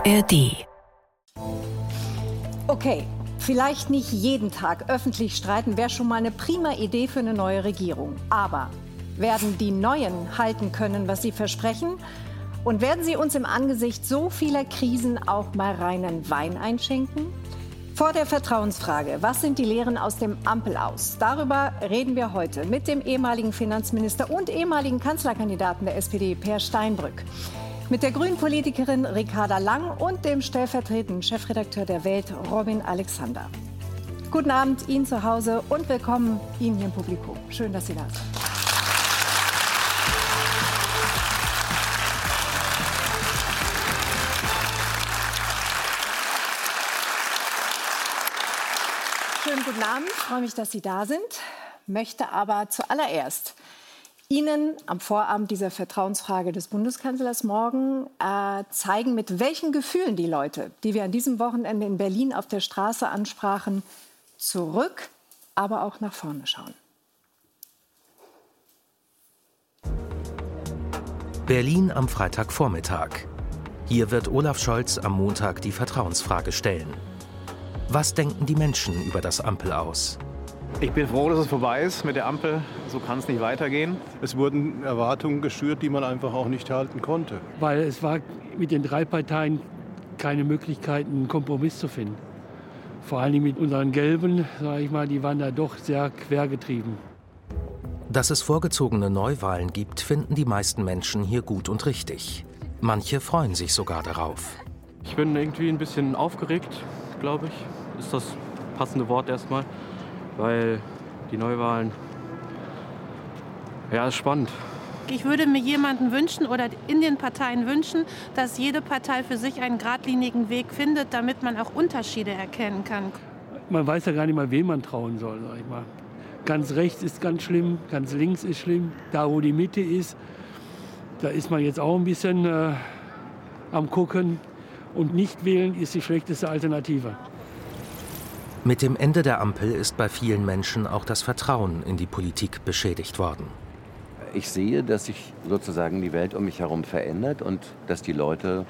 ARD. Okay, vielleicht nicht jeden Tag öffentlich streiten wäre schon mal eine prima Idee für eine neue Regierung. Aber werden die Neuen halten können, was sie versprechen? Und werden sie uns im Angesicht so vieler Krisen auch mal reinen Wein einschenken? Vor der Vertrauensfrage, was sind die Lehren aus dem Ampel-Aus? Darüber reden wir heute mit dem ehemaligen Finanzminister und ehemaligen Kanzlerkandidaten der SPD, Peer Steinbrück. Mit der Grünen-Politikerin Ricarda Lang und dem stellvertretenden Chefredakteur der Welt, Robin Alexander. Guten Abend Ihnen zu Hause und willkommen Ihnen hier im Publikum. Schön, dass Sie da sind. Schönen guten Abend, ich freue mich, dass Sie da sind, möchte aber zuallererst Ihnen am Vorabend dieser Vertrauensfrage des Bundeskanzlers morgen zeigen, mit welchen Gefühlen die Leute, die wir an diesem Wochenende in Berlin auf der Straße ansprachen, zurück, aber auch nach vorne schauen. Berlin am Freitagvormittag. Hier wird Olaf Scholz am Montag die Vertrauensfrage stellen. Was denken die Menschen über das Ampel-Aus? Ich bin froh, dass es vorbei ist mit der Ampel. So kann es nicht weitergehen. Es wurden Erwartungen geschürt, die man einfach auch nicht halten konnte. Weil es war mit den drei Parteien keine Möglichkeit, einen Kompromiss zu finden. Vor allem mit unseren Gelben, sage ich mal, die waren da doch sehr quergetrieben. Dass es vorgezogene Neuwahlen gibt, finden die meisten Menschen hier gut und richtig. Manche freuen sich sogar darauf. Ich bin irgendwie ein bisschen aufgeregt, glaube ich. Ist das passende Wort erstmal. Weil die Neuwahlen, ja, ist spannend. Ich würde mir jemanden wünschen oder in den Parteien wünschen, dass jede Partei für sich einen geradlinigen Weg findet, damit man auch Unterschiede erkennen kann. Man weiß ja gar nicht mal, wem man trauen soll, sag ich mal. Ganz rechts ist ganz schlimm, ganz links ist schlimm. Da, wo die Mitte ist, da ist man jetzt auch ein bisschen am Gucken. Und nicht wählen ist die schlechteste Alternative. Mit dem Ende der Ampel ist bei vielen Menschen auch das Vertrauen in die Politik beschädigt worden. Ich sehe, dass sich sozusagen die Welt um mich herum verändert und dass die Leute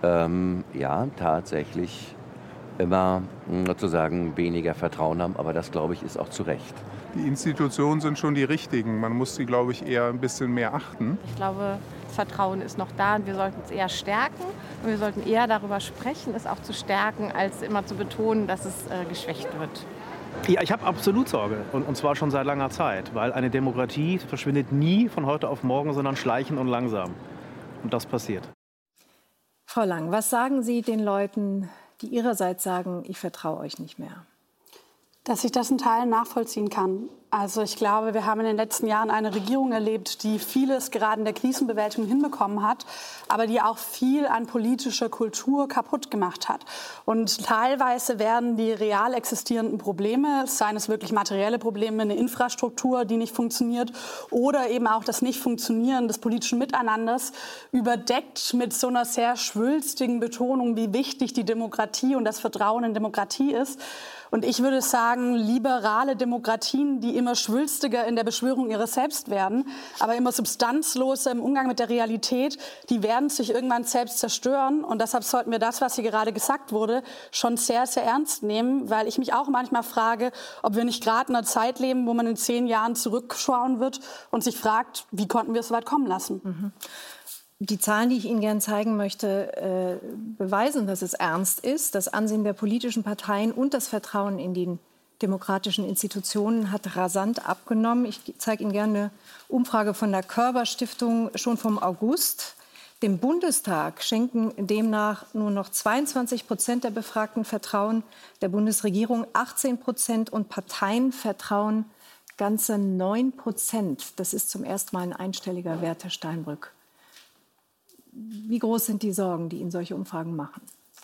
tatsächlich immer sozusagen weniger Vertrauen haben. Aber das, glaube ich, ist auch zu Recht. Die Institutionen sind schon die richtigen. Man muss sie, glaube ich, eher ein bisschen mehr achten. Ich glaube, das Vertrauen ist noch da und wir sollten es eher stärken. Und wir sollten eher darüber sprechen, es auch zu stärken, als immer zu betonen, dass es geschwächt wird. Ja, ich habe absolut Sorge. Und zwar schon seit langer Zeit. Weil eine Demokratie verschwindet nie von heute auf morgen, sondern schleichend und langsam. Und das passiert. Frau Lang, was sagen Sie den Leuten, die ihrerseits sagen, ich vertraue euch nicht mehr? Dass ich das in Teilen nachvollziehen kann. Also ich glaube, wir haben in den letzten Jahren eine Regierung erlebt, die vieles gerade in der Krisenbewältigung hinbekommen hat, aber die auch viel an politischer Kultur kaputt gemacht hat. Und teilweise werden die real existierenden Probleme, seien es wirklich materielle Probleme, eine Infrastruktur, die nicht funktioniert, oder eben auch das Nicht-Funktionieren des politischen Miteinanders, überdeckt mit so einer sehr schwülstigen Betonung, wie wichtig die Demokratie und das Vertrauen in Demokratie ist. Und ich würde sagen, liberale Demokratien, die immer schwülstiger in der Beschwörung ihres Selbst werden, aber immer substanzloser im Umgang mit der Realität, die werden sich irgendwann selbst zerstören. Und deshalb sollten wir das, was hier gerade gesagt wurde, schon sehr, sehr ernst nehmen, weil ich mich auch manchmal frage, ob wir nicht gerade in einer Zeit leben, wo man in 10 Jahren zurückschauen wird und sich fragt, wie konnten wir es so weit kommen lassen? Mhm. Die Zahlen, die ich Ihnen gerne zeigen möchte, beweisen, dass es ernst ist. Das Ansehen der politischen Parteien und das Vertrauen in die demokratischen Institutionen hat rasant abgenommen. Ich zeige Ihnen gerne eine Umfrage von der Körber Stiftung schon vom August. Dem Bundestag schenken demnach nur noch 22% der Befragten Vertrauen, der Bundesregierung 18% und Parteien vertrauen ganze 9%. Das ist zum ersten Mal ein einstelliger Wert, Herr Steinbrück. Wie groß sind die Sorgen, die Ihnen solche Umfragen machen?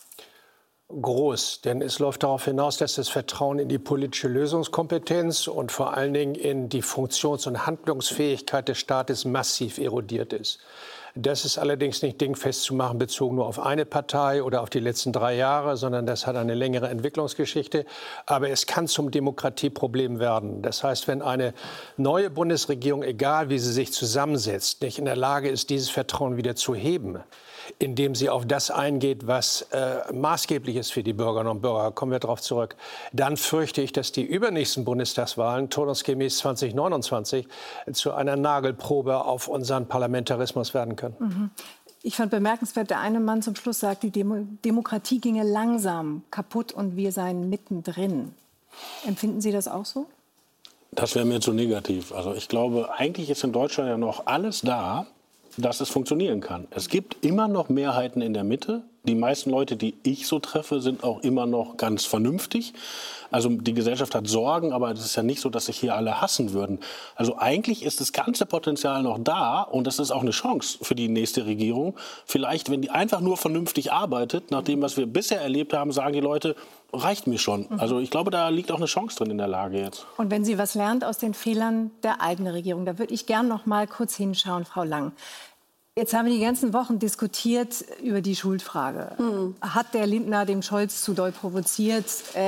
Groß, denn es läuft darauf hinaus, dass das Vertrauen in die politische Lösungskompetenz und vor allen Dingen in die Funktions- und Handlungsfähigkeit des Staates massiv erodiert ist. Das ist allerdings nicht dingfest zu machen, bezogen nur auf eine Partei oder auf die letzten 3 Jahre, sondern das hat eine längere Entwicklungsgeschichte. Aber es kann zum Demokratieproblem werden. Das heißt, wenn eine neue Bundesregierung, egal wie sie sich zusammensetzt, nicht in der Lage ist, dieses Vertrauen wieder zu heben, indem sie auf das eingeht, was maßgeblich ist für die Bürgerinnen und Bürger, kommen wir darauf zurück, dann fürchte ich, dass die übernächsten Bundestagswahlen, turnusgemäß 2029, zu einer Nagelprobe auf unseren Parlamentarismus werden können. Mhm. Ich fand bemerkenswert, der eine Mann zum Schluss sagt, die Demokratie ginge langsam kaputt und wir seien mittendrin. Empfinden Sie das auch so? Das wäre mir zu negativ. Also ich glaube, eigentlich ist in Deutschland ja noch alles da, dass es funktionieren kann. Es gibt immer noch Mehrheiten in der Mitte. Die meisten Leute, die ich so treffe, sind auch immer noch ganz vernünftig. Also die Gesellschaft hat Sorgen, aber es ist ja nicht so, dass sich hier alle hassen würden. Also eigentlich ist das ganze Potenzial noch da und das ist auch eine Chance für die nächste Regierung. Vielleicht, wenn die einfach nur vernünftig arbeitet, nach dem, was wir bisher erlebt haben, sagen die Leute, reicht mir schon. Also ich glaube, da liegt auch eine Chance drin in der Lage jetzt. Und wenn sie was lernt aus den Fehlern der eigenen Regierung, da würde ich gern noch mal kurz hinschauen, Frau Lang. Jetzt haben wir die ganzen Wochen diskutiert über die Schuldfrage. Hat der Lindner dem Scholz zu doll provoziert?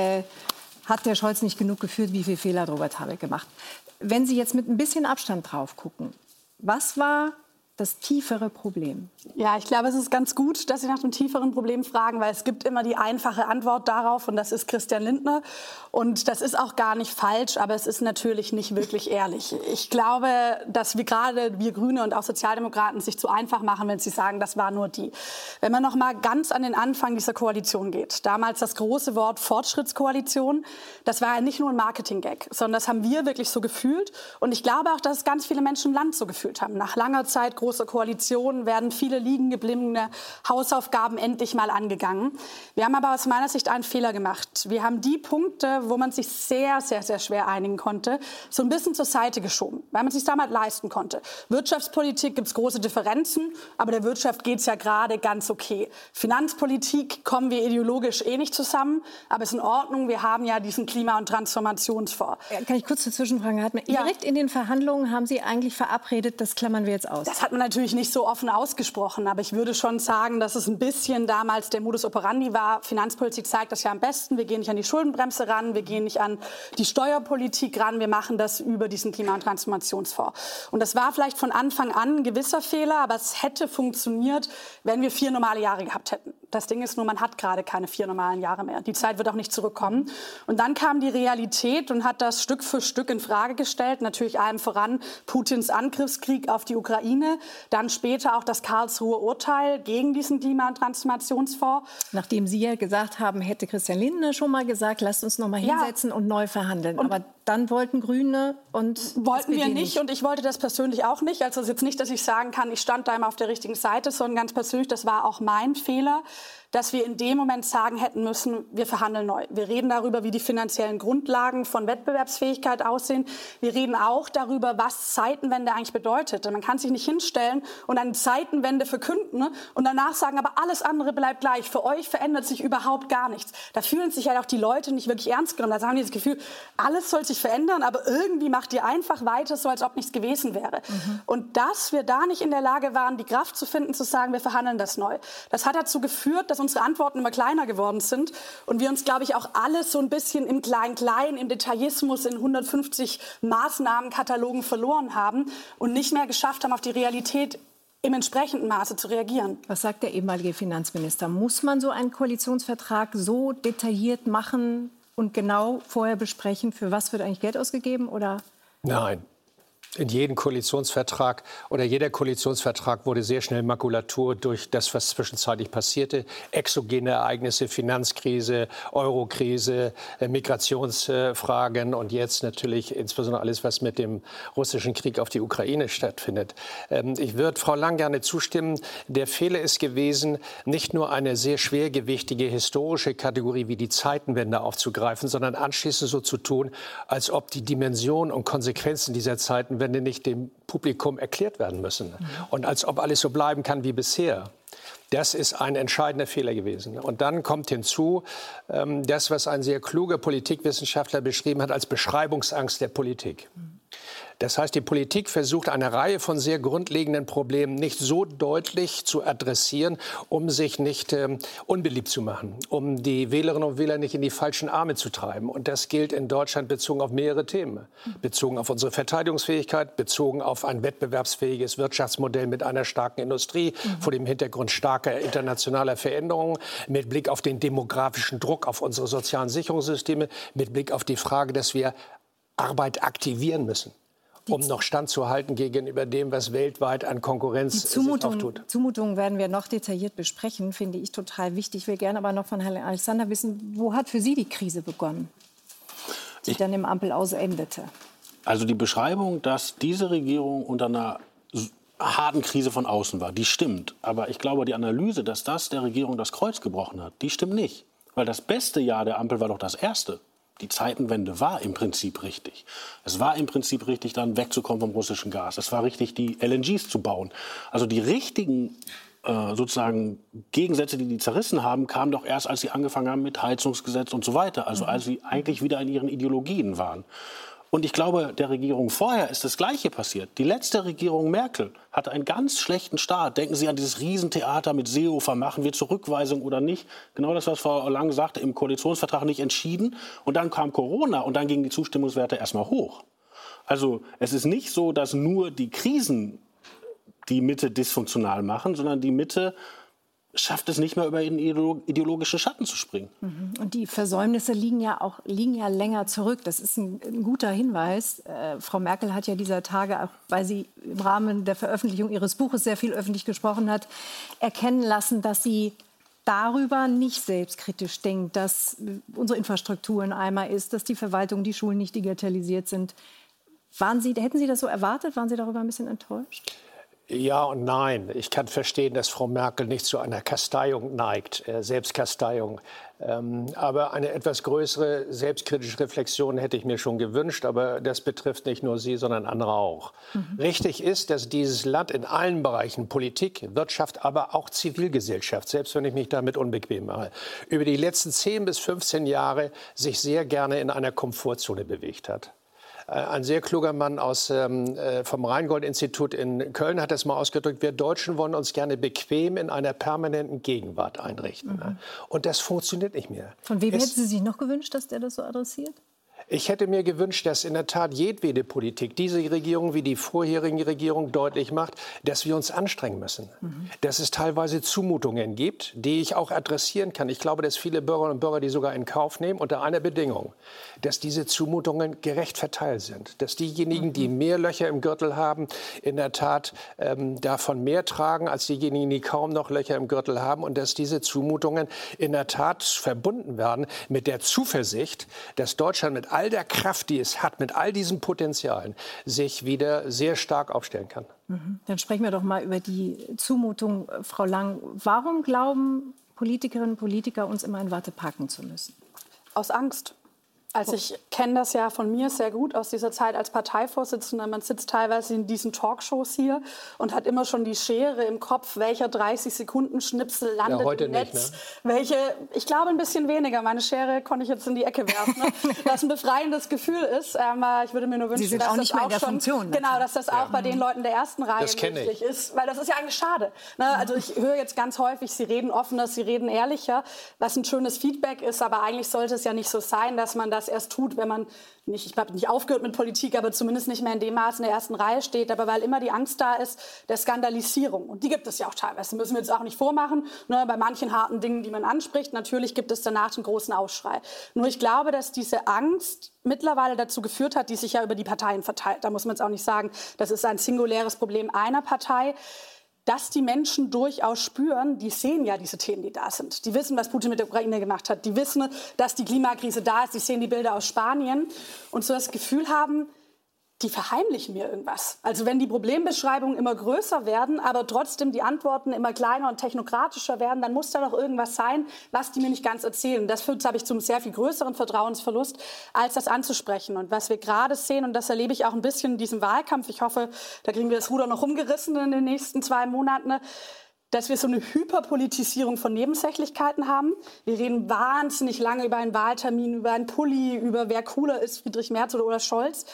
Hat der Scholz nicht genug geführt? Wie viele Fehler hat Robert Habeck gemacht? Wenn Sie jetzt mit ein bisschen Abstand drauf gucken, was war das tiefere Problem? Ja, ich glaube, es ist ganz gut, dass Sie nach dem tieferen Problem fragen, weil es gibt immer die einfache Antwort darauf und das ist Christian Lindner. Und das ist auch gar nicht falsch, aber es ist natürlich nicht wirklich ehrlich. Ich glaube, dass wir Grüne und auch Sozialdemokraten sich zu einfach machen, wenn sie sagen, das war nur die. Wenn man noch mal ganz an den Anfang dieser Koalition geht, damals das große Wort Fortschrittskoalition, das war ja nicht nur ein Marketing-Gag, sondern das haben wir wirklich so gefühlt. Und ich glaube auch, dass es ganz viele Menschen im Land so gefühlt haben. Nach langer Zeit große Koalition werden viele liegen gebliebene Hausaufgaben endlich mal angegangen. Wir haben aber aus meiner Sicht einen Fehler gemacht. Wir haben die Punkte, wo man sich sehr, sehr, sehr schwer einigen konnte, so ein bisschen zur Seite geschoben, weil man es sich damals leisten konnte. Wirtschaftspolitik gibt es große Differenzen, aber der Wirtschaft geht es ja gerade ganz okay. Finanzpolitik kommen wir ideologisch nicht zusammen, aber es ist in Ordnung, wir haben ja diesen Klima- und Transformationsfonds. Kann ich kurz dazwischen fragen? Direkt in den Verhandlungen haben Sie eigentlich verabredet, das klammern wir jetzt aus? Das hat man natürlich nicht so offen ausgesprochen, aber ich würde schon sagen, dass es ein bisschen damals der Modus operandi war. Finanzpolitik zeigt das ja am besten. Wir gehen nicht an die Schuldenbremse ran, wir gehen nicht an die Steuerpolitik ran, wir machen das über diesen Klima- und Transformationsfonds. Und das war vielleicht von Anfang an ein gewisser Fehler, aber es hätte funktioniert, wenn wir 4 normale Jahre gehabt hätten. Das Ding ist nur, man hat gerade keine 4 normalen Jahre mehr. Die Zeit wird auch nicht zurückkommen. Und dann kam die Realität und hat das Stück für Stück in Frage gestellt. Natürlich allem voran Putins Angriffskrieg auf die Ukraine. Dann später auch das Karlsruher Urteil gegen diesen Klima- und Transformationsfonds. Nachdem Sie ja gesagt haben, hätte Christian Lindner schon mal gesagt, lasst uns noch mal hinsetzen und neu verhandeln. Und aber dann wollten Grüne und wollten wir nicht. Und ich wollte das persönlich auch nicht. Also es ist jetzt nicht, dass ich sagen kann, ich stand da immer auf der richtigen Seite, sondern ganz persönlich, das war auch mein Fehler, dass wir in dem Moment sagen hätten müssen, wir verhandeln neu. Wir reden darüber, wie die finanziellen Grundlagen von Wettbewerbsfähigkeit aussehen. Wir reden auch darüber, was Zeitenwende eigentlich bedeutet. Man kann sich nicht hinstellen und eine Zeitenwende verkünden und danach sagen, aber alles andere bleibt gleich. Für euch verändert sich überhaupt gar nichts. Da fühlen sich halt auch die Leute nicht wirklich ernst genommen. Da haben die das Gefühl, alles soll sich verändern, aber irgendwie macht ihr einfach weiter, so als ob nichts gewesen wäre. Und dass wir da nicht in der Lage waren, die Kraft zu finden, zu sagen, wir verhandeln das neu. Das hat dazu geführt, dass unsere Antworten immer kleiner geworden sind und wir uns, glaube ich, auch alles so ein bisschen im Klein-Klein, im Detailismus, in 150 Maßnahmenkatalogen verloren haben und nicht mehr geschafft haben, auf die Realität im entsprechenden Maße zu reagieren. Was sagt der ehemalige Finanzminister? Muss man so einen Koalitionsvertrag so detailliert machen und genau vorher besprechen, für was wird eigentlich Geld ausgegeben? Oder? Nein. In jedem Koalitionsvertrag oder jeder Koalitionsvertrag wurde sehr schnell Makulatur durch das, was zwischenzeitlich passierte. Exogene Ereignisse, Finanzkrise, Eurokrise, Migrationsfragen und jetzt natürlich insbesondere alles, was mit dem russischen Krieg auf die Ukraine stattfindet. Ich würde Frau Lang gerne zustimmen. Der Fehler ist gewesen, nicht nur eine sehr schwergewichtige historische Kategorie wie die Zeitenwende aufzugreifen, sondern anschließend so zu tun, als ob die Dimension und Konsequenzen dieser Zeitenwende nicht dem Publikum erklärt werden müssen. Und als ob alles so bleiben kann wie bisher. Das ist ein entscheidender Fehler gewesen. Und dann kommt hinzu, das, was ein sehr kluger Politikwissenschaftler beschrieben hat, als Beschreibungsangst der Politik. Das heißt, die Politik versucht, eine Reihe von sehr grundlegenden Problemen nicht so deutlich zu adressieren, um sich nicht unbeliebt zu machen, um die Wählerinnen und Wähler nicht in die falschen Arme zu treiben. Und das gilt in Deutschland bezogen auf mehrere Themen. Bezogen auf unsere Verteidigungsfähigkeit, bezogen auf ein wettbewerbsfähiges Wirtschaftsmodell mit einer starken Industrie, vor dem Hintergrund starker internationaler Veränderungen, mit Blick auf den demografischen Druck auf unsere sozialen Sicherungssysteme, mit Blick auf die Frage, dass wir Arbeit aktivieren müssen, um noch standzuhalten gegenüber dem, was weltweit an Konkurrenz sich auftut. Zumutungen werden wir noch detailliert besprechen, finde ich total wichtig. Ich will gerne aber noch von Herrn Alexander wissen, wo hat für Sie die Krise begonnen, die dann im Ampelaus endete? Also die Beschreibung, dass diese Regierung unter einer harten Krise von außen war, die stimmt. Aber ich glaube, die Analyse, dass das der Regierung das Kreuz gebrochen hat, die stimmt nicht. Weil das beste Jahr der Ampel war doch das erste. Die Zeitenwende war im Prinzip richtig. Es war im Prinzip richtig, dann wegzukommen vom russischen Gas. Es war richtig, die LNGs zu bauen. Also die richtigen sozusagen Gegensätze, die zerrissen haben, kamen doch erst, als sie angefangen haben mit Heizungsgesetz und so weiter. Also als sie eigentlich wieder in ihren Ideologien waren. Und ich glaube, der Regierung vorher ist das Gleiche passiert. Die letzte Regierung Merkel hatte einen ganz schlechten Start. Denken Sie an dieses Riesentheater mit Seehofer, machen wir Zurückweisung oder nicht? Genau das, was Frau Lang sagte, im Koalitionsvertrag nicht entschieden. Und dann kam Corona und dann gingen die Zustimmungswerte erstmal hoch. Also es ist nicht so, dass nur die Krisen die Mitte dysfunktional machen, sondern die Mitte schafft es nicht mehr, über ihren ideologischen Schatten zu springen. Und die Versäumnisse liegen ja länger zurück. Das ist ein guter Hinweis. Frau Merkel hat ja dieser Tage, auch weil sie im Rahmen der Veröffentlichung ihres Buches sehr viel öffentlich gesprochen hat, erkennen lassen, dass sie darüber nicht selbstkritisch denkt, dass unsere Infrastruktur ein Eimer ist, dass die Verwaltung, die Schulen nicht digitalisiert sind. Hätten Sie das so erwartet? Waren Sie darüber ein bisschen enttäuscht? Ja und nein. Ich kann verstehen, dass Frau Merkel nicht zu einer Kasteiung neigt, Selbstkasteiung. Aber eine etwas größere selbstkritische Reflexion hätte ich mir schon gewünscht. Aber das betrifft nicht nur sie, sondern andere auch. Richtig ist, dass dieses Land in allen Bereichen, Politik, Wirtschaft, aber auch Zivilgesellschaft, selbst wenn ich mich damit unbequem mache, über die letzten 10 bis 15 Jahre sich sehr gerne in einer Komfortzone bewegt hat. Ein sehr kluger Mann vom Rheingold-Institut in Köln hat das mal ausgedrückt: Wir Deutschen wollen uns gerne bequem in einer permanenten Gegenwart einrichten. Und das funktioniert nicht mehr. Von wem hätten Sie sich noch gewünscht, dass der das so adressiert? Ich hätte mir gewünscht, dass in der Tat jedwede Politik, diese Regierung wie die vorherige Regierung, deutlich macht, dass wir uns anstrengen müssen. Dass es teilweise Zumutungen gibt, die ich auch adressieren kann. Ich glaube, dass viele Bürgerinnen und Bürger die sogar in Kauf nehmen, unter einer Bedingung: dass diese Zumutungen gerecht verteilt sind. Dass diejenigen, die mehr Löcher im Gürtel haben, in der Tat davon mehr tragen, als diejenigen, die kaum noch Löcher im Gürtel haben. Und dass diese Zumutungen in der Tat verbunden werden mit der Zuversicht, dass Deutschland mit all der Kraft, die es hat, mit all diesen Potenzialen, sich wieder sehr stark aufstellen kann. Dann sprechen wir doch mal über die Zumutung, Frau Lang. Warum glauben Politikerinnen und Politiker, uns immer in Watte packen zu müssen? Aus Angst. Also ich kenne das ja von mir sehr gut aus dieser Zeit als Parteivorsitzender. Man sitzt teilweise in diesen Talkshows hier und hat immer schon die Schere im Kopf, welcher 30-Sekunden-Schnipsel landet im Netz. Nicht, ne? Welche, ich glaube ein bisschen weniger. Meine Schere konnte ich jetzt in die Ecke werfen. Ne? Was ein befreiendes Gefühl ist. Ich würde mir nur wünschen, dass das auch schon, genau, dass das auch bei den Leuten der ersten Reihe möglich ist. Weil das ist ja eigentlich schade. Ne? Also ich höre jetzt ganz häufig, Sie reden offener, Sie reden ehrlicher, was ein schönes Feedback ist. Aber eigentlich sollte es ja nicht so sein, dass man das erst tut, wenn man nicht, ich habe nicht aufgehört mit Politik, aber zumindest nicht mehr in dem Maß in der ersten Reihe steht, aber weil immer die Angst da ist der Skandalisierung. Und die gibt es ja auch teilweise, müssen wir jetzt auch nicht vormachen, ne, bei manchen harten Dingen, die man anspricht. Natürlich gibt es danach den großen Aufschrei. Nur ich glaube, dass diese Angst mittlerweile dazu geführt hat, die sich ja über die Parteien verteilt. Da muss man es auch nicht sagen, das ist ein singuläres Problem einer Partei, dass die Menschen durchaus spüren, die sehen ja diese Themen, die da sind. Die wissen, was Putin mit der Ukraine gemacht hat. Die wissen, dass die Klimakrise da ist. Die sehen die Bilder aus Spanien und so das Gefühl haben, die verheimlichen mir irgendwas. Also wenn die Problembeschreibungen immer größer werden, aber trotzdem die Antworten immer kleiner und technokratischer werden, dann muss da doch irgendwas sein, was die mir nicht ganz erzählen. Das führt, habe ich, zum sehr viel größeren Vertrauensverlust, als das anzusprechen. Und was wir gerade sehen, und das erlebe ich auch ein bisschen in diesem Wahlkampf, ich hoffe, da kriegen wir das Ruder noch umgerissen in den nächsten 2 Monaten, dass wir so eine Hyperpolitisierung von Nebensächlichkeiten haben. Wir reden wahnsinnig lange über einen Wahltermin, über einen Pulli, über wer cooler ist, Friedrich Merz oder Olaf Scholz.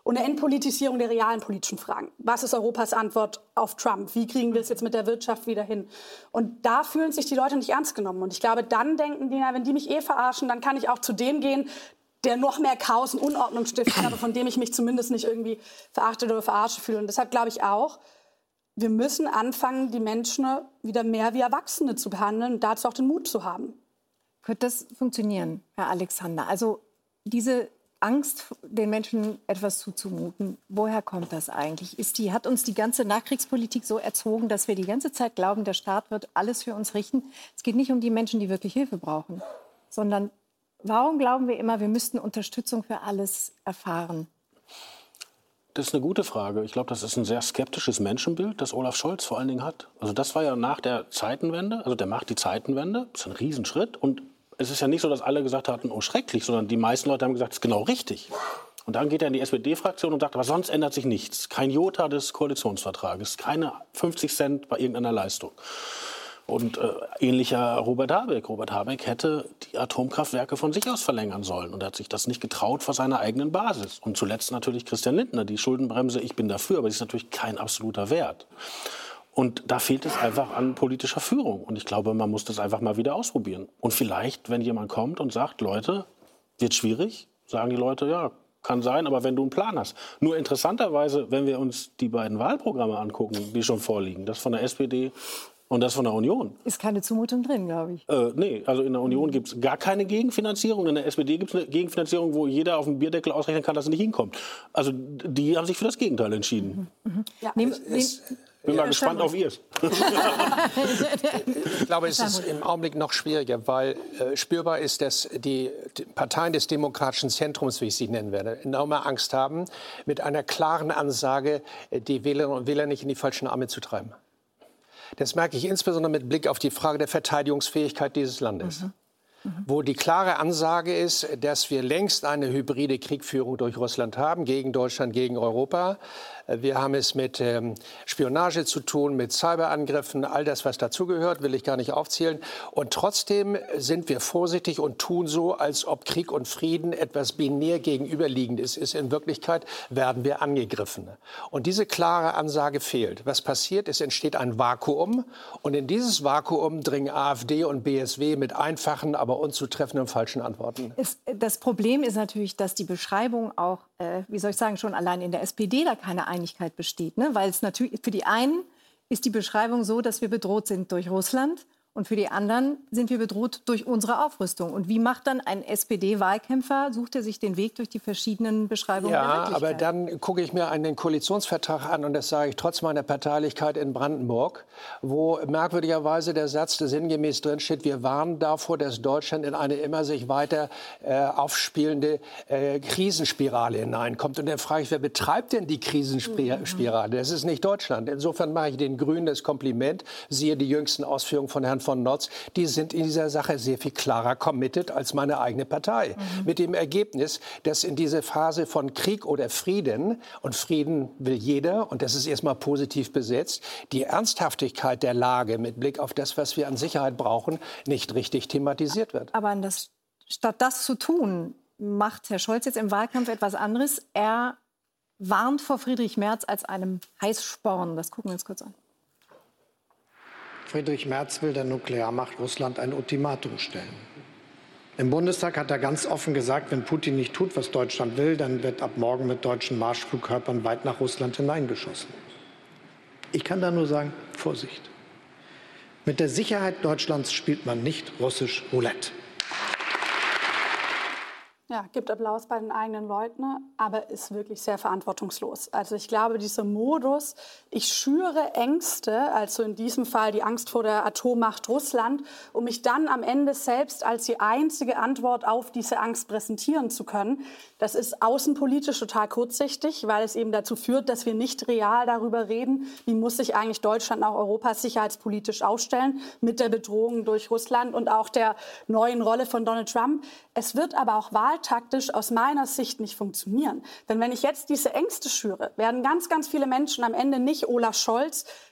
und eine Entpolitisierung der realen politischen Fragen. Was ist Europas Antwort auf Trump? Wie kriegen wir es jetzt mit der Wirtschaft wieder hin? Und da fühlen sich die Leute nicht ernst genommen. Und ich glaube, dann denken die, na, wenn die mich verarschen, dann kann ich auch zu dem gehen, der noch mehr Chaos und Unordnung stiftet, aber von dem ich mich zumindest nicht irgendwie verachtet oder verarscht fühle. Und deshalb glaube ich auch, wir müssen anfangen, die Menschen wieder mehr wie Erwachsene zu behandeln und dazu auch den Mut zu haben. Wird das funktionieren, Herr Alexander? Also diese Angst, den Menschen etwas zuzumuten, woher kommt das eigentlich? Hat uns die ganze Nachkriegspolitik so erzogen, dass wir die ganze Zeit glauben, der Staat wird alles für uns richten? Es geht nicht um die Menschen, die wirklich Hilfe brauchen, sondern warum glauben wir immer, wir müssten Unterstützung für alles erfahren? Das ist eine gute Frage. Ich glaube, das ist ein sehr skeptisches Menschenbild, das Olaf Scholz vor allen Dingen hat. Also das war ja nach der Zeitenwende, also der macht die Zeitenwende, das ist ein Riesenschritt. Und es ist ja nicht so, dass alle gesagt hatten, oh schrecklich, sondern die meisten Leute haben gesagt, das ist genau richtig. Und dann geht er in die SPD-Fraktion und sagt, aber sonst ändert sich nichts. Kein Jota des Koalitionsvertrages, keine 50 Cent bei irgendeiner Leistung. Und ähnlicher Robert Habeck. Robert Habeck hätte die Atomkraftwerke von sich aus verlängern sollen. Und er hat sich das nicht getraut vor seiner eigenen Basis. Und zuletzt natürlich Christian Lindner. Die Schuldenbremse, ich bin dafür, aber sie ist natürlich kein absoluter Wert. Und da fehlt es einfach an politischer Führung. Und ich glaube, man muss das einfach mal wieder ausprobieren. Und vielleicht, wenn jemand kommt und sagt, Leute, wird schwierig, sagen die Leute, ja, kann sein, aber wenn du einen Plan hast. Nur interessanterweise, wenn wir uns die beiden Wahlprogramme angucken, die schon vorliegen, das von der SPD und das von der Union. Ist keine Zumutung drin, glaube ich. Nee, also in der Union gibt es gar keine Gegenfinanzierung. In der SPD gibt es eine Gegenfinanzierung, wo jeder auf dem Bierdeckel ausrechnen kann, dass es nicht hinkommt. Also die haben sich für das Gegenteil entschieden. Ja. Bin mal gespannt auf ihr. Ich glaube, es ist im Augenblick noch schwieriger, weil spürbar ist, dass die Parteien des demokratischen Zentrums, wie ich sie nennen werde, enorme Angst haben, mit einer klaren Ansage die Wählerinnen und Wähler nicht in die falschen Arme zu treiben. Das merke ich insbesondere mit Blick auf die Frage der Verteidigungsfähigkeit dieses Landes. Wo die klare Ansage ist, dass wir längst eine hybride Kriegführung durch Russland haben, gegen Deutschland, gegen Europa. Wir haben es mit Spionage zu tun, mit Cyberangriffen, all das, was dazugehört, will ich gar nicht aufzählen. Und trotzdem sind wir vorsichtig und tun so, als ob Krieg und Frieden etwas binär gegenüberliegendes ist. In Wirklichkeit werden wir angegriffen. Und diese klare Ansage fehlt. Was passiert? Es entsteht ein Vakuum. Und in dieses Vakuum dringen AfD und BSW mit einfachen, aber unzutreffenden und falschen Antworten. Das Problem ist natürlich, dass die Beschreibung auch, wie soll ich sagen, schon allein in der SPD da keine Einigkeit besteht. Ne? Weil es natürlich für die einen ist die Beschreibung so, dass wir bedroht sind durch Russland. Und für die anderen sind wir bedroht durch unsere Aufrüstung. Und wie macht dann ein SPD-Wahlkämpfer? Sucht er sich den Weg durch die verschiedenen Beschreibungen der Wirklichkeit? Aber dann gucke ich mir einen Koalitionsvertrag an und das sage ich trotz meiner Parteilichkeit in Brandenburg, wo merkwürdigerweise der Satz sinngemäß drinsteht, wir warnen davor, dass Deutschland in eine immer sich weiter aufspielende Krisenspirale hineinkommt. Und dann frage ich, wer betreibt denn die Krisenspirale? Das ist nicht Deutschland. Insofern mache ich den Grünen das Kompliment. Siehe die jüngsten Ausführungen von Herrn von Notz, die sind in dieser Sache sehr viel klarer committed als meine eigene Partei. Mit dem Ergebnis, dass in diese Phase von Krieg oder Frieden, und Frieden will jeder, und das ist erstmal positiv besetzt, die Ernsthaftigkeit der Lage mit Blick auf das, was wir an Sicherheit brauchen, nicht richtig thematisiert wird. Aber statt das zu tun, macht Herr Scholz jetzt im Wahlkampf etwas anderes. Er warnt vor Friedrich Merz als einem Heißsporn. Das gucken wir uns kurz an. Friedrich Merz will der Nuklearmacht Russland ein Ultimatum stellen. Im Bundestag hat er ganz offen gesagt, wenn Putin nicht tut, was Deutschland will, dann wird ab morgen mit deutschen Marschflugkörpern weit nach Russland hineingeschossen. Ich kann da nur sagen, Vorsicht. Mit der Sicherheit Deutschlands spielt man nicht russisch Roulette. Ja, gibt Applaus bei den eigenen Leuten, aber ist wirklich sehr verantwortungslos. Also ich glaube, dieser Modus, ich schüre Ängste, also in diesem Fall die Angst vor der Atommacht Russland, um mich dann am Ende selbst als die einzige Antwort auf diese Angst präsentieren zu können, das ist außenpolitisch total kurzsichtig, weil es eben dazu führt, dass wir nicht real darüber reden, wie muss sich eigentlich Deutschland, auch Europa sicherheitspolitisch aufstellen mit der Bedrohung durch Russland und auch der neuen Rolle von Donald Trump. Es wird aber auch wahltaktisch aus meiner Sicht nicht funktionieren. Denn wenn ich jetzt diese Ängste schüre, werden ganz, ganz viele Menschen am Ende nicht Olaf Scholz,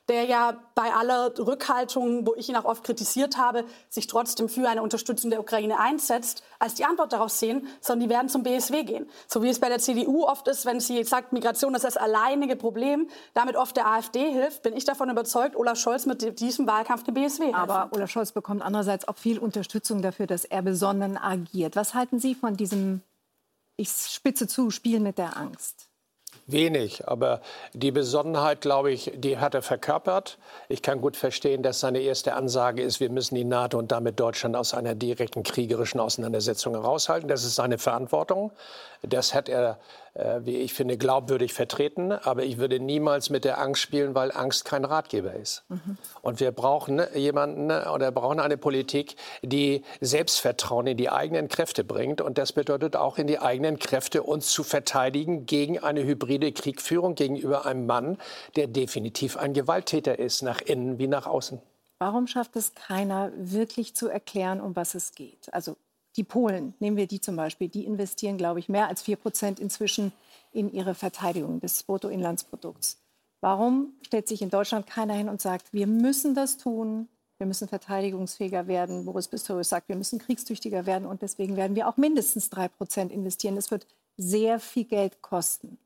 der ja bei aller Rückhaltung, wo ich ihn auch oft kritisiert habe, sich trotzdem für eine Unterstützung der Ukraine einsetzt, als die Antwort darauf sehen, sondern die werden zum BSW gehen. So wie es bei der CDU oft ist, wenn sie sagt, Migration ist das alleinige Problem, damit oft der AfD hilft, bin ich davon überzeugt, Olaf Scholz mit diesem Wahlkampf den BSW helfen. Aber Olaf Scholz bekommt andererseits auch viel Unterstützung dafür, dass er besonnen agiert. Was halten Sie von diesem, ich spitze zu, Spiel mit der Angst? Wenig, aber die Besonnenheit, glaube ich, die hat er verkörpert. Ich kann gut verstehen, dass seine erste Ansage ist, wir müssen die NATO und damit Deutschland aus einer direkten kriegerischen Auseinandersetzung heraushalten. Das ist seine Verantwortung. Das hat er, wie ich finde, glaubwürdig vertreten. Aber ich würde niemals mit der Angst spielen, weil Angst kein Ratgeber ist. Und wir brauchen jemanden oder brauchen eine Politik, die Selbstvertrauen in die eigenen Kräfte bringt. Und das bedeutet auch in die eigenen Kräfte, uns zu verteidigen gegen eine hybride Kriegführung gegenüber einem Mann, der definitiv ein Gewalttäter ist, nach innen wie nach außen. Warum schafft es keiner, wirklich zu erklären, um was es geht? Also die Polen, nehmen wir die zum Beispiel, die investieren, glaube ich, mehr als 4% inzwischen in ihre Verteidigung des Bruttoinlandsprodukts. Warum stellt sich in Deutschland keiner hin und sagt, wir müssen das tun, wir müssen verteidigungsfähiger werden? Boris Pistorius sagt, wir müssen kriegstüchtiger werden und deswegen werden wir auch mindestens 3% investieren. Das wird sehr viel Geld kosten.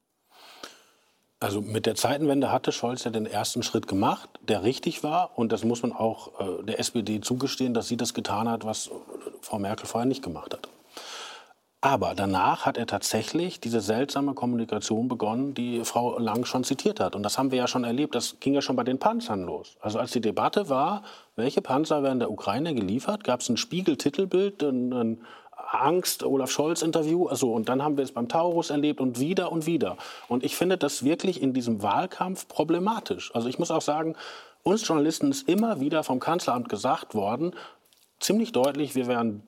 Also mit der Zeitenwende hatte Scholz ja den ersten Schritt gemacht, der richtig war. Und das muss man auch der SPD zugestehen, dass sie das getan hat, was Frau Merkel vorher nicht gemacht hat. Aber danach hat er tatsächlich diese seltsame Kommunikation begonnen, die Frau Lang schon zitiert hat. Und das haben wir ja schon erlebt. Das ging ja schon bei den Panzern los. Also als die Debatte war, welche Panzer werden der Ukraine geliefert, gab es ein Spiegel-Titelbild, ein Angst-Olaf-Scholz-Interview. Also, und dann haben wir es beim Taurus erlebt und wieder und wieder. Und ich finde das wirklich in diesem Wahlkampf problematisch. Also ich muss auch sagen, uns Journalisten ist immer wieder vom Kanzleramt gesagt worden, ziemlich deutlich, wir wären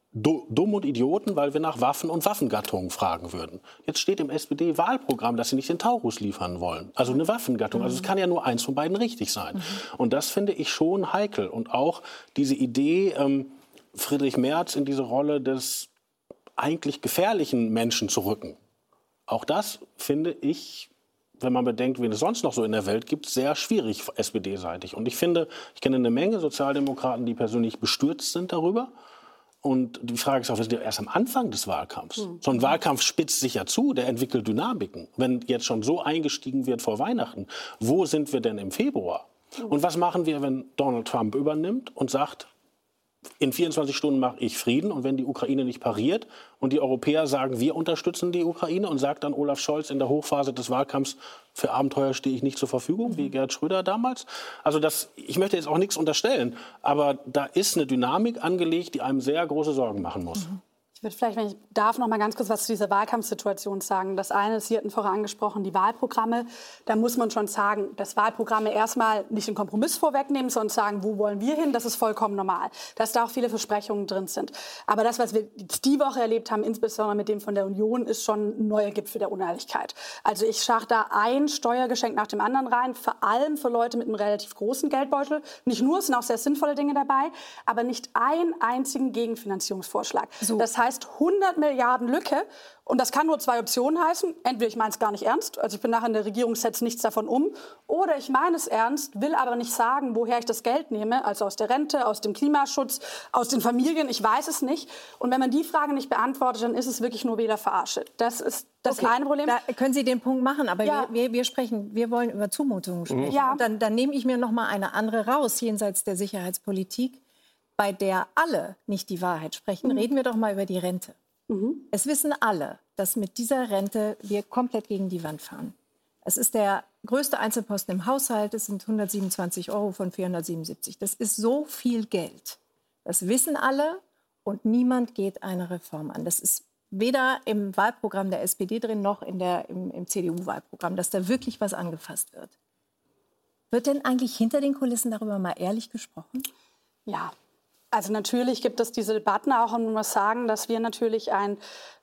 dumm und Idioten, weil wir nach Waffen und Waffengattungen fragen würden. Jetzt steht im SPD-Wahlprogramm, dass sie nicht den Taurus liefern wollen. Also eine Waffengattung. Also es kann ja nur eins von beiden richtig sein. Und das finde ich schon heikel. Und auch diese Idee, Friedrich Merz in diese Rolle des eigentlich gefährlichen Menschen zu rücken. Auch das finde ich, wenn man bedenkt, wen es sonst noch so in der Welt gibt, sehr schwierig SPD-seitig. Und ich finde, ich kenne eine Menge Sozialdemokraten, die persönlich bestürzt sind darüber. Und die Frage ist auch, wir sind ja erst am Anfang des Wahlkampfs. So ein Wahlkampf spitzt sich ja zu, der entwickelt Dynamiken. Wenn jetzt schon so eingestiegen wird vor Weihnachten, wo sind wir denn im Februar? Und was machen wir, wenn Donald Trump übernimmt und sagt, in 24 Stunden mache ich Frieden und wenn die Ukraine nicht pariert und die Europäer sagen, wir unterstützen die Ukraine und sagt dann Olaf Scholz in der Hochphase des Wahlkampfs, für Abenteuer stehe ich nicht zur Verfügung, wie Gerhard Schröder damals. Also ich möchte jetzt auch nichts unterstellen, aber da ist eine Dynamik angelegt, die einem sehr große Sorgen machen muss. Ich würde vielleicht, wenn ich darf, noch mal ganz kurz was zu dieser Wahlkampfsituation sagen. Das eine ist, Sie hatten vorher angesprochen, die Wahlprogramme. Da muss man schon sagen, dass Wahlprogramme erstmal nicht den Kompromiss vorwegnehmen, sondern sagen, wo wollen wir hin? Das ist vollkommen normal, dass da auch viele Versprechungen drin sind. Aber das, was wir die Woche erlebt haben, insbesondere mit dem von der Union, ist schon ein neuer Gipfel der Unehrlichkeit. Also ich schach da ein Steuergeschenk nach dem anderen rein, vor allem für Leute mit einem relativ großen Geldbeutel. Nicht nur, es sind auch sehr sinnvolle Dinge dabei, aber nicht einen einzigen Gegenfinanzierungsvorschlag. So. Das heißt 100 Milliarden Lücke. Und das kann nur zwei Optionen heißen. Entweder ich meine es gar nicht ernst, also ich bin nachher in der Regierung, setze nichts davon um. Oder ich meine es ernst, will aber nicht sagen, woher ich das Geld nehme. Also aus der Rente, aus dem Klimaschutz, aus den Familien, ich weiß es nicht. Und wenn man die Frage nicht beantwortet, dann ist es wirklich nur Wählerverarsche. Das ist das eine Problem. Da können Sie den Punkt machen, aber ja. wir wollen über Zumutungen sprechen. Ja. Und dann nehme ich mir noch mal eine andere raus, jenseits der Sicherheitspolitik, bei der alle nicht die Wahrheit sprechen. Reden wir doch mal über die Rente. Es wissen alle, dass mit dieser Rente wir komplett gegen die Wand fahren. Es ist der größte Einzelposten im Haushalt. Es sind 127 € von 477. Das ist so viel Geld. Das wissen alle und niemand geht eine Reform an. Das ist weder im Wahlprogramm der SPD drin, noch im CDU-Wahlprogramm, dass da wirklich was angefasst wird. Wird denn eigentlich hinter den Kulissen darüber mal ehrlich gesprochen? Ja. Also natürlich gibt es diese Debatten auch und man muss sagen, dass wir natürlich eine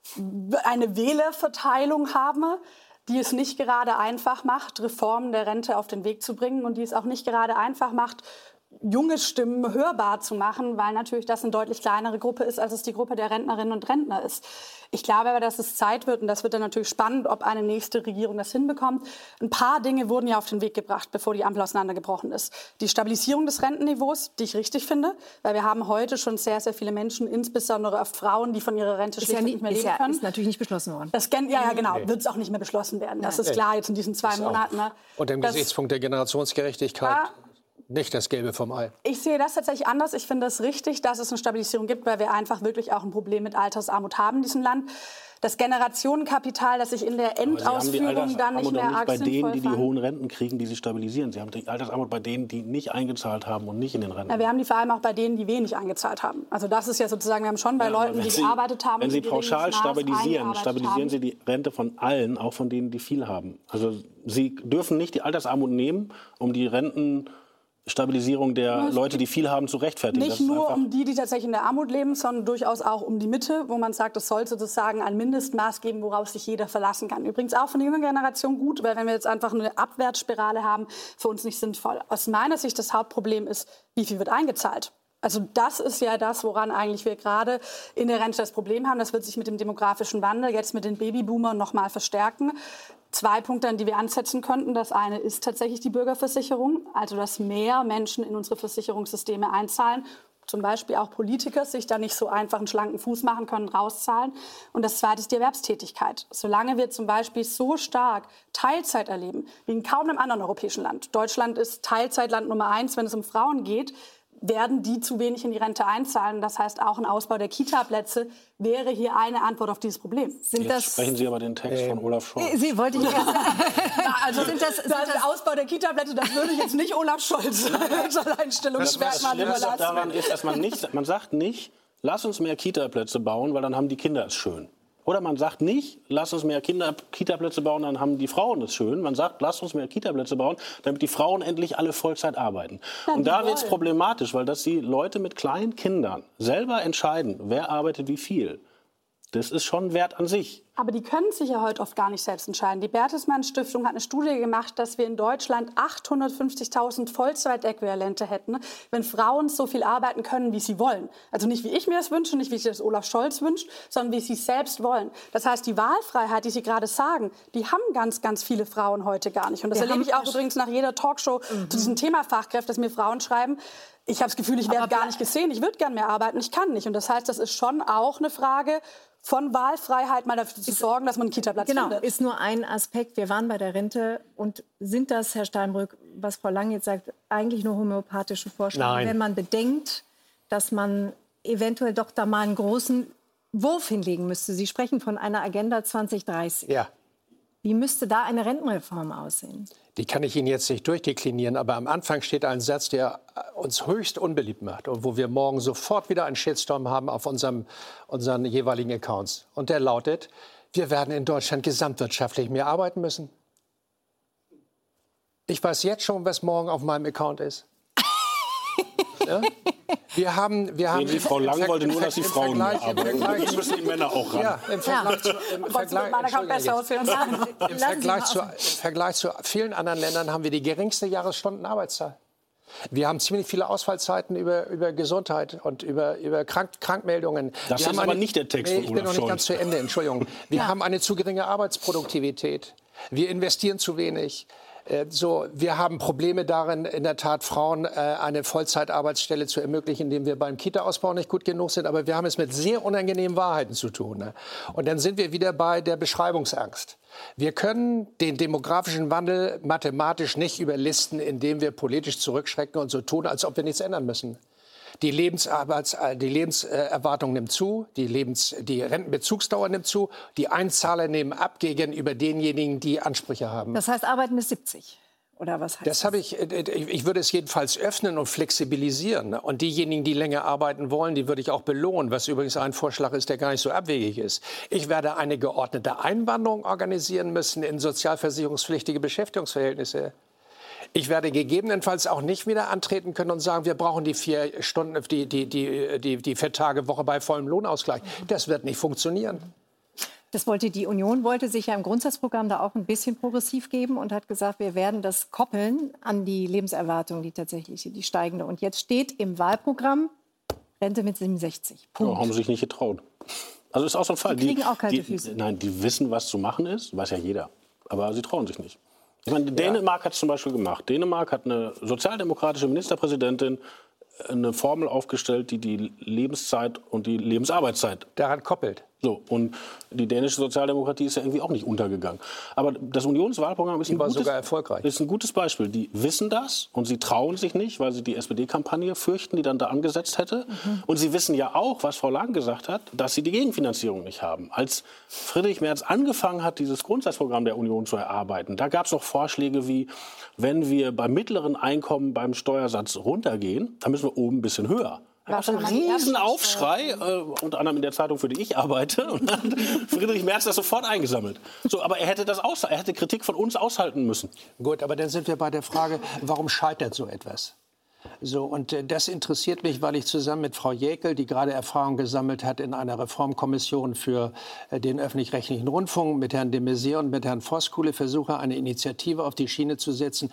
Wählerverteilung haben, die es nicht gerade einfach macht, Reformen der Rente auf den Weg zu bringen und die es auch nicht gerade einfach macht, junge Stimmen hörbar zu machen, weil natürlich das eine deutlich kleinere Gruppe ist, als es die Gruppe der Rentnerinnen und Rentner ist. Ich glaube aber, dass es Zeit wird, und das wird dann natürlich spannend, ob eine nächste Regierung das hinbekommt. Ein paar Dinge wurden ja auf den Weg gebracht, bevor die Ampel auseinandergebrochen ist. Die Stabilisierung des Rentenniveaus, die ich richtig finde, weil wir haben heute schon sehr, sehr viele Menschen, insbesondere oft Frauen, die von ihrer Rente schlicht nicht mehr leben können. Ist natürlich nicht beschlossen worden. Genau, wird es auch nicht mehr beschlossen werden. Das ist klar jetzt in diesen 2 Monaten. Ne? Unter dem Gesichtspunkt der Generationsgerechtigkeit nicht das Gelbe vom Ei. Ich sehe das tatsächlich anders. Ich finde es richtig, dass es eine Stabilisierung gibt, weil wir einfach wirklich auch ein Problem mit Altersarmut haben in diesem Land. Das Generationenkapital, das sich in der Endausführung dann nicht mehr arg bei denen, die sinnvoll hohen Renten kriegen, die sie stabilisieren. Sie haben die Altersarmut bei denen, die nicht eingezahlt haben und nicht in den Renten. Ja, wir haben die vor allem auch bei denen, die wenig eingezahlt haben. Also das ist ja sozusagen, wir haben schon bei Leuten, die gearbeitet haben. Wenn Sie pauschal stabilisieren Sie die Rente von allen, auch von denen, die viel haben. Also Sie dürfen nicht die Altersarmut nehmen, um die Rentenstabilisierung der Leute, die viel haben, zu rechtfertigen. Nicht nur um die tatsächlich in der Armut leben, sondern durchaus auch um die Mitte, wo man sagt, es soll sozusagen ein Mindestmaß geben, worauf sich jeder verlassen kann. Übrigens auch von der jungen Generation gut, weil wenn wir jetzt einfach eine Abwärtsspirale haben, für uns nicht sinnvoll. Aus meiner Sicht das Hauptproblem ist, wie viel wird eingezahlt? Also das ist ja das, woran eigentlich wir gerade in der Rente das Problem haben. Das wird sich mit dem demografischen Wandel, jetzt mit den Babyboomern noch mal verstärken. 2 Punkte, an die wir ansetzen könnten. Das eine ist tatsächlich die Bürgerversicherung, also dass mehr Menschen in unsere Versicherungssysteme einzahlen. Zum Beispiel auch Politiker sich da nicht so einfach einen schlanken Fuß machen können, rauszahlen. Und das zweite ist die Erwerbstätigkeit. Solange wir zum Beispiel so stark Teilzeit erleben, wie in kaum einem anderen europäischen Land. Deutschland ist Teilzeitland Nummer 1, wenn es um Frauen geht, werden die zu wenig in die Rente einzahlen. Das heißt, auch ein Ausbau der Kita-Plätze wäre hier eine Antwort auf dieses Problem. Jetzt sprechen Sie aber den Text von Olaf Scholz. Sie wollte ich gerade sagen. Also der Ausbau der Kita-Plätze, das würde ich jetzt nicht Olaf Scholz als Alleinstellungsmerkmal überlassen. Daran ist, dass man sagt nicht, lass uns mehr Kita-Plätze bauen, weil dann haben die Kinder es schön. Oder man sagt nicht, lass uns mehr Kita-Plätze bauen, dann haben die Frauen es schön. Man sagt, lass uns mehr Kita-Plätze bauen, damit die Frauen endlich alle Vollzeit arbeiten. Und da wird es problematisch, weil dass die Leute mit kleinen Kindern selber entscheiden, wer arbeitet wie viel. Das ist schon ein Wert an sich. Aber die können sich ja heute oft gar nicht selbst entscheiden. Die Bertelsmann Stiftung hat eine Studie gemacht, dass wir in Deutschland 850.000 Vollzeitäquivalente hätten, wenn Frauen so viel arbeiten können, wie sie wollen. Also nicht, wie ich mir das wünsche, nicht, wie sich das Olaf Scholz wünscht, sondern wie sie es selbst wollen. Das heißt, die Wahlfreiheit, die Sie gerade sagen, die haben ganz, ganz viele Frauen heute gar nicht. Und das erlebe ich auch übrigens nach jeder Talkshow zu diesem Thema Fachkräfte, dass mir Frauen schreiben, ich habe das Gefühl, ich werde gar nicht gesehen, ich würde gern mehr arbeiten, ich kann nicht. Und das heißt, das ist schon auch eine Frage von Wahlfreiheit, mal dafür zu sorgen, dass man einen Kita-Platz findet. Genau, ist nur ein Aspekt. Wir waren bei der Rente und sind das, Herr Steinbrück, was Frau Lang jetzt sagt, eigentlich nur homöopathische Vorschläge? Nein. Wenn man bedenkt, dass man eventuell doch da mal einen großen Wurf hinlegen müsste. Sie sprechen von einer Agenda 2030. Ja. Wie müsste da eine Rentenreform aussehen? Die kann ich Ihnen jetzt nicht durchdeklinieren, aber am Anfang steht ein Satz, der uns höchst unbeliebt macht und wo wir morgen sofort wieder einen Shitstorm haben auf unseren jeweiligen Accounts. Und der lautet, wir werden in Deutschland gesamtwirtschaftlich mehr arbeiten müssen. Ich weiß jetzt schon, was morgen auf meinem Account ist. Ja? Wir haben die Frau Lang wollte nur, dass die Frauen mehr arbeiten. Jetzt müssen die Männer auch ran. Ja, im Vergleich zu vielen anderen Ländern haben wir die geringste Jahresstundenarbeitszahl. Wir haben ziemlich viele Ausfallzeiten über Gesundheit und über Krankmeldungen. Das ist aber nicht der Text von Olaf Scholz. Ich bin noch nicht ganz zu Ende, Entschuldigung. Wir haben eine zu geringe Arbeitsproduktivität. Wir investieren zu wenig. Wir haben Probleme darin, in der Tat Frauen eine Vollzeitarbeitsstelle zu ermöglichen, indem wir beim Kita-Ausbau nicht gut genug sind. Aber wir haben es mit sehr unangenehmen Wahrheiten zu tun. Ne? Und dann sind wir wieder bei der Beschreibungsangst. Wir können den demografischen Wandel mathematisch nicht überlisten, indem wir politisch zurückschrecken und so tun, als ob wir nichts ändern müssen. Die Lebenserwartung nimmt zu, die Rentenbezugsdauer nimmt zu, die Einzahler nehmen ab gegenüber denjenigen, die Ansprüche haben. Das heißt, arbeiten bis 70? Oder was heißt das? Ich würde es jedenfalls öffnen und flexibilisieren. Und diejenigen, die länger arbeiten wollen, die würde ich auch belohnen, was übrigens ein Vorschlag ist, der gar nicht so abwegig ist. Ich werde eine geordnete Einwanderung organisieren müssen in sozialversicherungspflichtige Beschäftigungsverhältnisse. Ich werde gegebenenfalls auch nicht wieder antreten können und sagen, wir brauchen die 4 Stunden, die 4 Tage Woche bei vollem Lohnausgleich. Das wird nicht funktionieren. Die Union wollte sich ja im Grundsatzprogramm da auch ein bisschen progressiv geben und hat gesagt, wir werden das koppeln an die Lebenserwartung, die steigende. Und jetzt steht im Wahlprogramm Rente mit 67. Punkt. Ja, haben sie sich nicht getraut. Also ist auch so ein Fall. Die kriegen auch kalte Füße. Nein, die wissen, was zu machen ist, weiß ja jeder. Aber sie trauen sich nicht. Ich meine, Dänemark hat es zum Beispiel gemacht. Dänemark hat eine sozialdemokratische Ministerpräsidentin eine Formel aufgestellt, die die Lebenszeit und die Lebensarbeitszeit daran koppelt. So, und die dänische Sozialdemokratie ist ja irgendwie auch nicht untergegangen. Aber das Unionswahlprogramm ist sogar erfolgreich. Ist ein gutes Beispiel. Die wissen das und sie trauen sich nicht, weil sie die SPD-Kampagne fürchten, die dann da angesetzt hätte. Und sie wissen ja auch, was Frau Lang gesagt hat, dass sie die Gegenfinanzierung nicht haben. Als Friedrich Merz angefangen hat, dieses Grundsatzprogramm der Union zu erarbeiten, da gab es noch Vorschläge wie, wenn wir beim mittleren Einkommen beim Steuersatz runtergehen, dann müssen wir oben ein bisschen höher. Da gab es einen riesen Aufschrei, unter anderem in der Zeitung, für die ich arbeite. Und dann hat Friedrich Merz das sofort eingesammelt. So, aber er hätte Kritik von uns aushalten müssen. Gut, aber dann sind wir bei der Frage, warum scheitert so etwas? So, und das interessiert mich, weil ich zusammen mit Frau Jäkel, die gerade Erfahrung gesammelt hat in einer Reformkommission für den öffentlich-rechtlichen Rundfunk, mit Herrn de Maizière und mit Herrn Voskuhle versuche, eine Initiative auf die Schiene zu setzen.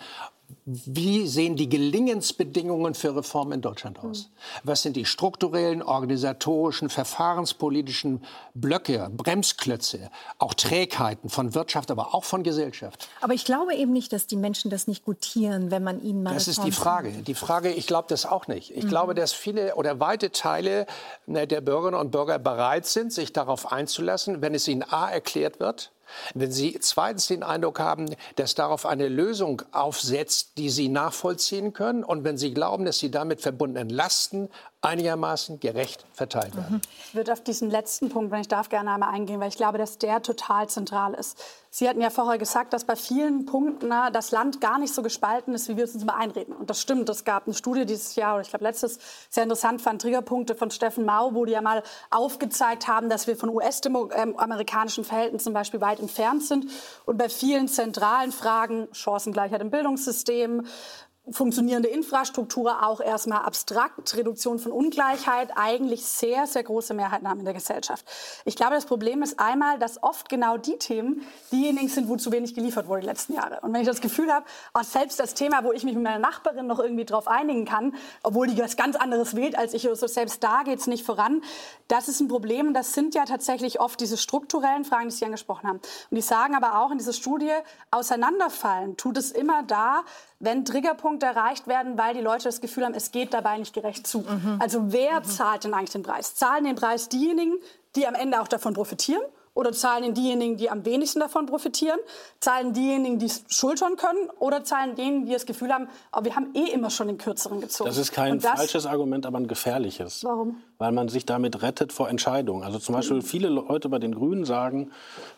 Wie sehen die Gelingensbedingungen für Reformen in Deutschland aus? Was sind die strukturellen, organisatorischen, verfahrenspolitischen Blöcke, Bremsklötze, auch Trägheiten von Wirtschaft, aber auch von Gesellschaft? Aber ich glaube eben nicht, dass die Menschen das nicht gutieren, wenn man ihnen mal... Das ist die Frage. Ich glaube das auch nicht. Ich glaube, dass viele oder weite Teile der Bürgerinnen und Bürger bereit sind, sich darauf einzulassen, wenn es ihnen A erklärt wird, wenn Sie zweitens den Eindruck haben, dass darauf eine Lösung aufsetzt, die Sie nachvollziehen können, und wenn Sie glauben, dass die damit verbundenen Lasten einigermaßen gerecht verteilt werden. Ich würde auf diesen letzten Punkt, wenn ich darf, gerne einmal eingehen, weil ich glaube, dass der total zentral ist. Sie hatten ja vorher gesagt, dass bei vielen Punkten das Land gar nicht so gespalten ist, wie wir es uns mal einreden. Und das stimmt. Es gab eine Studie dieses Jahr, oder ich glaube letztes, sehr interessant fand, Triggerpunkte von Steffen Mau, wo die ja mal aufgezeigt haben, dass wir von US-amerikanischen Verhältnissen zum Beispiel weit entfernt sind. Und bei vielen zentralen Fragen, Chancengleichheit im Bildungssystem, funktionierende Infrastruktur, auch erstmal abstrakt, Reduktion von Ungleichheit, eigentlich sehr, sehr große Mehrheiten haben in der Gesellschaft. Ich glaube, das Problem ist einmal, dass oft genau die Themen diejenigen sind, wo zu wenig geliefert wurde die letzten Jahre. Und wenn ich das Gefühl habe, selbst das Thema, wo ich mich mit meiner Nachbarin noch irgendwie drauf einigen kann, obwohl die was ganz anderes wählt als ich, also selbst da geht es nicht voran, das ist ein Problem. Das sind ja tatsächlich oft diese strukturellen Fragen, die Sie angesprochen haben. Und die sagen aber auch in dieser Studie, auseinanderfallen tut es immer da, wenn Triggerpunkte erreicht werden, weil die Leute das Gefühl haben, es geht dabei nicht gerecht zu. Also wer zahlt denn eigentlich den Preis? Zahlen den Preis diejenigen, die am Ende auch davon profitieren? Oder zahlen den diejenigen, die am wenigsten davon profitieren? Zahlen diejenigen, die es schultern können? Oder zahlen diejenigen, die das Gefühl haben, wir haben immer schon den Kürzeren gezogen? Das ist kein falsches Argument, aber ein gefährliches. Warum? Weil man sich damit rettet vor Entscheidungen. Also zum Beispiel viele Leute bei den Grünen sagen,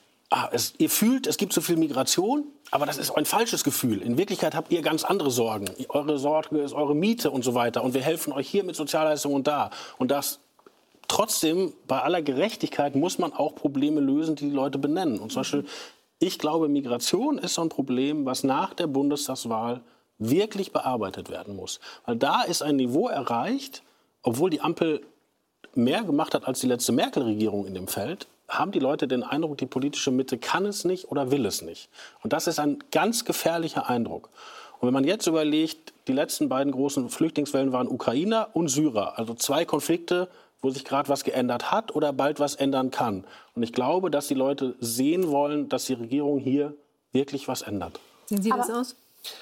ihr fühlt, es gibt so viel Migration, aber das ist ein falsches Gefühl. In Wirklichkeit habt ihr ganz andere Sorgen. Eure Sorge ist eure Miete und so weiter. Und wir helfen euch hier mit Sozialleistungen und da. Und das trotzdem, bei aller Gerechtigkeit, muss man auch Probleme lösen, die Leute benennen. Und zum Beispiel, ich glaube, Migration ist so ein Problem, was nach der Bundestagswahl wirklich bearbeitet werden muss. Weil da ist ein Niveau erreicht, obwohl die Ampel mehr gemacht hat als die letzte Merkel-Regierung in dem Feld, haben die Leute den Eindruck, die politische Mitte kann es nicht oder will es nicht. Und das ist ein ganz gefährlicher Eindruck. Und wenn man jetzt überlegt, die letzten beiden großen Flüchtlingswellen waren Ukrainer und Syrer. Also zwei Konflikte, wo sich gerade was geändert hat oder bald was ändern kann. Und ich glaube, dass die Leute sehen wollen, dass die Regierung hier wirklich was ändert. Sehen Sie das aus?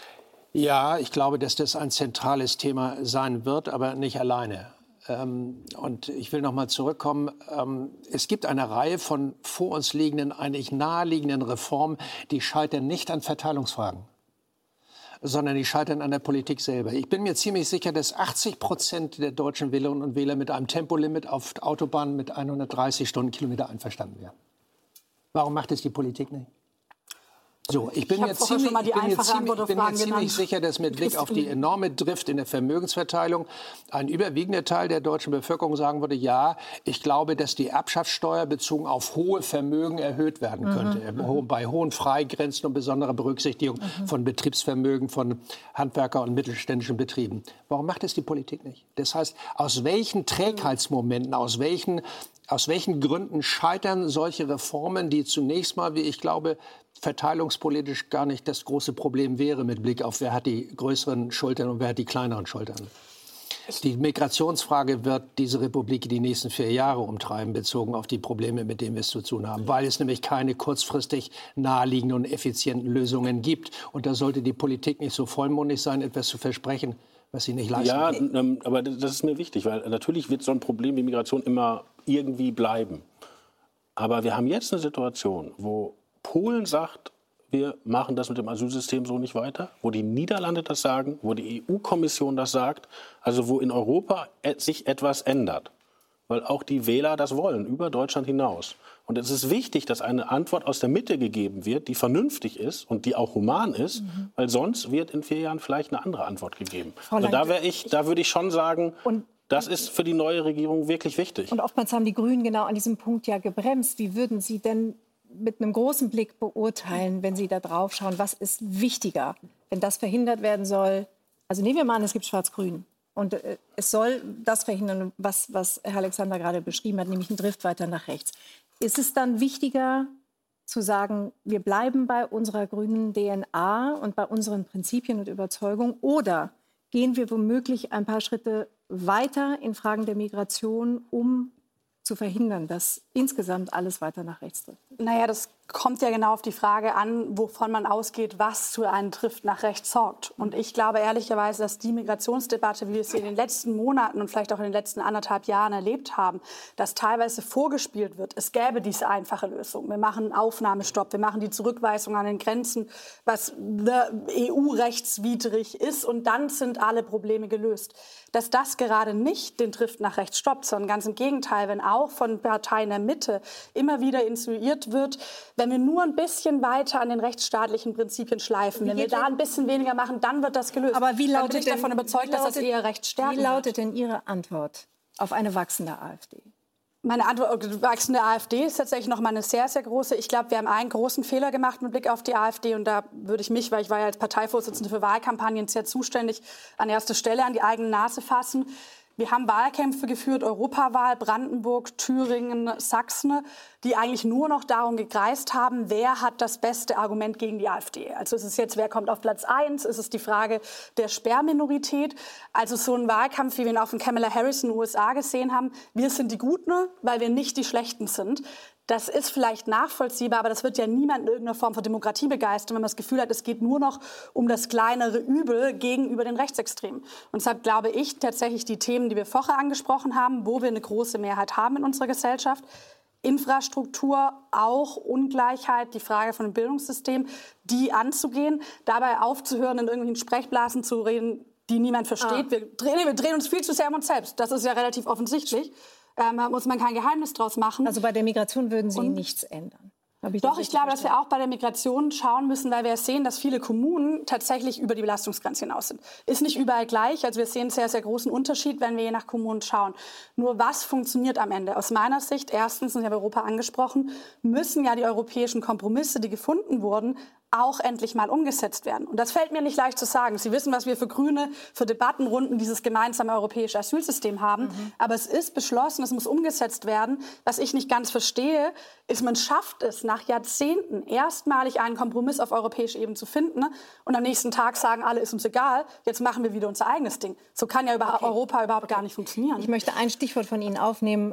Ja, ich glaube, dass das ein zentrales Thema sein wird, aber nicht alleine. Und ich will noch mal zurückkommen. Es gibt eine Reihe von vor uns liegenden, eigentlich naheliegenden Reformen, die scheitern nicht an Verteilungsfragen, sondern die scheitern an der Politik selber. Ich bin mir ziemlich sicher, dass 80% der deutschen Wählerinnen und Wähler mit einem Tempolimit auf Autobahnen mit 130 Stundenkilometer einverstanden wären. Warum macht es die Politik nicht? So, ich bin mir ziemlich sicher, dass mit Blick auf die enorme Drift in der Vermögensverteilung ein überwiegender Teil der deutschen Bevölkerung sagen würde, ja, ich glaube, dass die Erbschaftssteuer bezogen auf hohe Vermögen erhöht werden könnte. Bei hohen Freigrenzen und besonderer Berücksichtigung von Betriebsvermögen von Handwerker- und mittelständischen Betrieben. Warum macht es die Politik nicht? Das heißt, aus welchen Trägheitsmomenten, aus welchen Gründen scheitern solche Reformen, die zunächst mal, wie ich glaube, verteilungspolitisch gar nicht das große Problem wäre mit Blick auf, wer hat die größeren Schultern und wer hat die kleineren Schultern. Die Migrationsfrage wird diese Republik die nächsten 4 Jahre umtreiben, bezogen auf die Probleme, mit denen wir es zu tun haben. Weil es nämlich keine kurzfristig naheliegenden und effizienten Lösungen gibt. Und da sollte die Politik nicht so vollmundig sein, etwas zu versprechen, was sie nicht leisten kann. Ja, aber das ist mir wichtig, weil natürlich wird so ein Problem wie Migration immer irgendwie bleiben. Aber wir haben jetzt eine Situation, wo Polen sagt, wir machen das mit dem Asylsystem so nicht weiter, wo die Niederlande das sagen, wo die EU-Kommission das sagt, also wo in Europa sich etwas ändert, weil auch die Wähler das wollen, über Deutschland hinaus. Und es ist wichtig, dass eine Antwort aus der Mitte gegeben wird, die vernünftig ist und die auch human ist, weil sonst wird in 4 Jahren vielleicht eine andere Antwort gegeben. Also da würde ich schon sagen, das ist für die neue Regierung wirklich wichtig. Und oftmals haben die Grünen genau an diesem Punkt ja gebremst. Wie würden Sie denn mit einem großen Blick beurteilen, wenn Sie da drauf schauen, was ist wichtiger, wenn das verhindert werden soll? Also nehmen wir mal an, es gibt Schwarz-Grün. Und es soll das verhindern, was Herr Alexander gerade beschrieben hat, nämlich ein Drift weiter nach rechts. Ist es dann wichtiger zu sagen, wir bleiben bei unserer grünen DNA und bei unseren Prinzipien und Überzeugungen? Oder gehen wir womöglich ein paar Schritte weiter in Fragen der Migration, um zu verhindern, dass insgesamt alles weiter nach rechts trifft? Naja, das kommt ja genau auf die Frage an, wovon man ausgeht, was zu einem Drift nach rechts sorgt. Und ich glaube ehrlicherweise, dass die Migrationsdebatte, wie wir sie in den letzten Monaten und vielleicht auch in den letzten 1,5 Jahren erlebt haben, dass teilweise vorgespielt wird, es gäbe diese einfache Lösung. Wir machen einen Aufnahmestopp, wir machen die Zurückweisung an den Grenzen, was EU-rechtswidrig ist, und dann sind alle Probleme gelöst. Dass das gerade nicht den Drift nach rechts stoppt, sondern ganz im Gegenteil, wenn auch von Parteien der Mitte immer wieder insinuiert wird, wenn wir nur ein bisschen weiter an den rechtsstaatlichen Prinzipien schleifen, wenn wir da ein bisschen weniger machen, dann wird das gelöst. Aber wie lautet dann bin ich davon überzeugt, dass das eher rechts stärken Wie lautet denn Ihre Antwort auf eine wachsende AfD? Meine Antwort auf die wachsende AfD ist tatsächlich noch mal eine sehr, sehr große. Ich glaube, wir haben einen großen Fehler gemacht mit Blick auf die AfD. Und da würde ich mich, weil ich war ja als Parteivorsitzende für Wahlkampagnen sehr zuständig, an erster Stelle an die eigene Nase fassen. Wir haben Wahlkämpfe geführt, Europawahl, Brandenburg, Thüringen, Sachsen, die eigentlich nur noch darum gekreist haben, wer hat das beste Argument gegen die AfD. Also ist es jetzt, wer kommt auf Platz 1? Ist es die Frage der Sperrminorität? Also so ein Wahlkampf, wie wir ihn auch von Kamala Harris in den USA gesehen haben. Wir sind die Guten, weil wir nicht die Schlechten sind. Das ist vielleicht nachvollziehbar, aber das wird ja niemand in irgendeiner Form von Demokratie begeistern, wenn man das Gefühl hat, es geht nur noch um das kleinere Übel gegenüber den Rechtsextremen. Und deshalb glaube ich tatsächlich, die Themen, die wir vorher angesprochen haben, wo wir eine große Mehrheit haben in unserer Gesellschaft, Infrastruktur, auch Ungleichheit, die Frage von dem Bildungssystem, die anzugehen, dabei aufzuhören, in irgendwelchen Sprechblasen zu reden, die niemand versteht. Wir drehen uns viel zu sehr um uns selbst. Das ist ja relativ offensichtlich. Da muss man kein Geheimnis draus machen. Also bei der Migration würden Sie nichts ändern? Doch, ich glaube, dass wir auch bei der Migration schauen müssen, weil wir sehen, dass viele Kommunen tatsächlich über die Belastungsgrenze hinaus sind. Ist nicht überall gleich. Also wir sehen einen sehr, sehr großen Unterschied, wenn wir je nach Kommunen schauen. Nur was funktioniert am Ende? Aus meiner Sicht, erstens, und ich habe Europa angesprochen, müssen ja die europäischen Kompromisse, die gefunden wurden, auch endlich mal umgesetzt werden. Und das fällt mir nicht leicht zu sagen. Sie wissen, was wir für Grüne, für Debattenrunden dieses gemeinsame europäische Asylsystem haben. Aber es ist beschlossen, es muss umgesetzt werden. Was ich nicht ganz verstehe, ist, man schafft es nach Jahrzehnten erstmalig einen Kompromiss auf europäischer Ebene zu finden und am nächsten Tag sagen alle, ist uns egal, jetzt machen wir wieder unser eigenes Ding. So kann ja Europa überhaupt gar nicht funktionieren. Ich möchte ein Stichwort von Ihnen aufnehmen,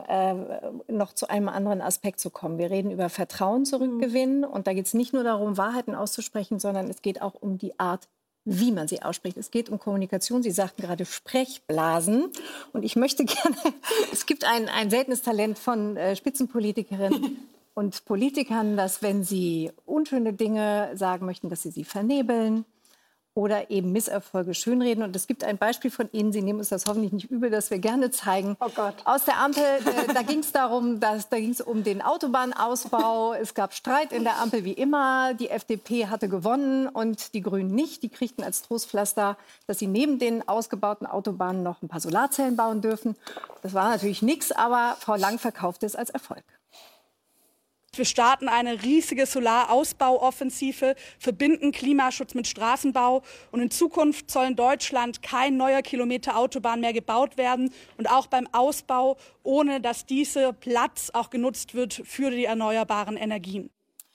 noch zu einem anderen Aspekt zu kommen. Wir reden über Vertrauen zurückgewinnen und da geht es nicht nur darum, Wahrheiten auszusprechen, sondern es geht auch um die Art, wie man sie ausspricht. Es geht um Kommunikation. Sie sagten gerade Sprechblasen. Und ich möchte gerne, es gibt ein seltenes Talent von Spitzenpolitikerinnen und Politikern, dass wenn sie unschöne Dinge sagen möchten, dass sie vernebeln oder eben Misserfolge schönreden. Und es gibt ein Beispiel von Ihnen, Sie nehmen uns das hoffentlich nicht übel, das wir gerne zeigen. Oh Gott. Aus der Ampel, da ging es darum, da ging es um den Autobahnausbau. Es gab Streit in der Ampel wie immer. Die FDP hatte gewonnen und die Grünen nicht. Die kriegten als Trostpflaster, dass sie neben den ausgebauten Autobahnen noch ein paar Solarzellen bauen dürfen. Das war natürlich nichts, aber Frau Lang verkaufte es als Erfolg. Wir starten eine riesige Solarausbauoffensive, verbinden Klimaschutz mit Straßenbau. Und in Zukunft soll in Deutschland kein neuer Kilometer Autobahn mehr gebaut werden. Und auch beim Ausbau, ohne dass dieser Platz auch genutzt wird für die erneuerbaren Energien.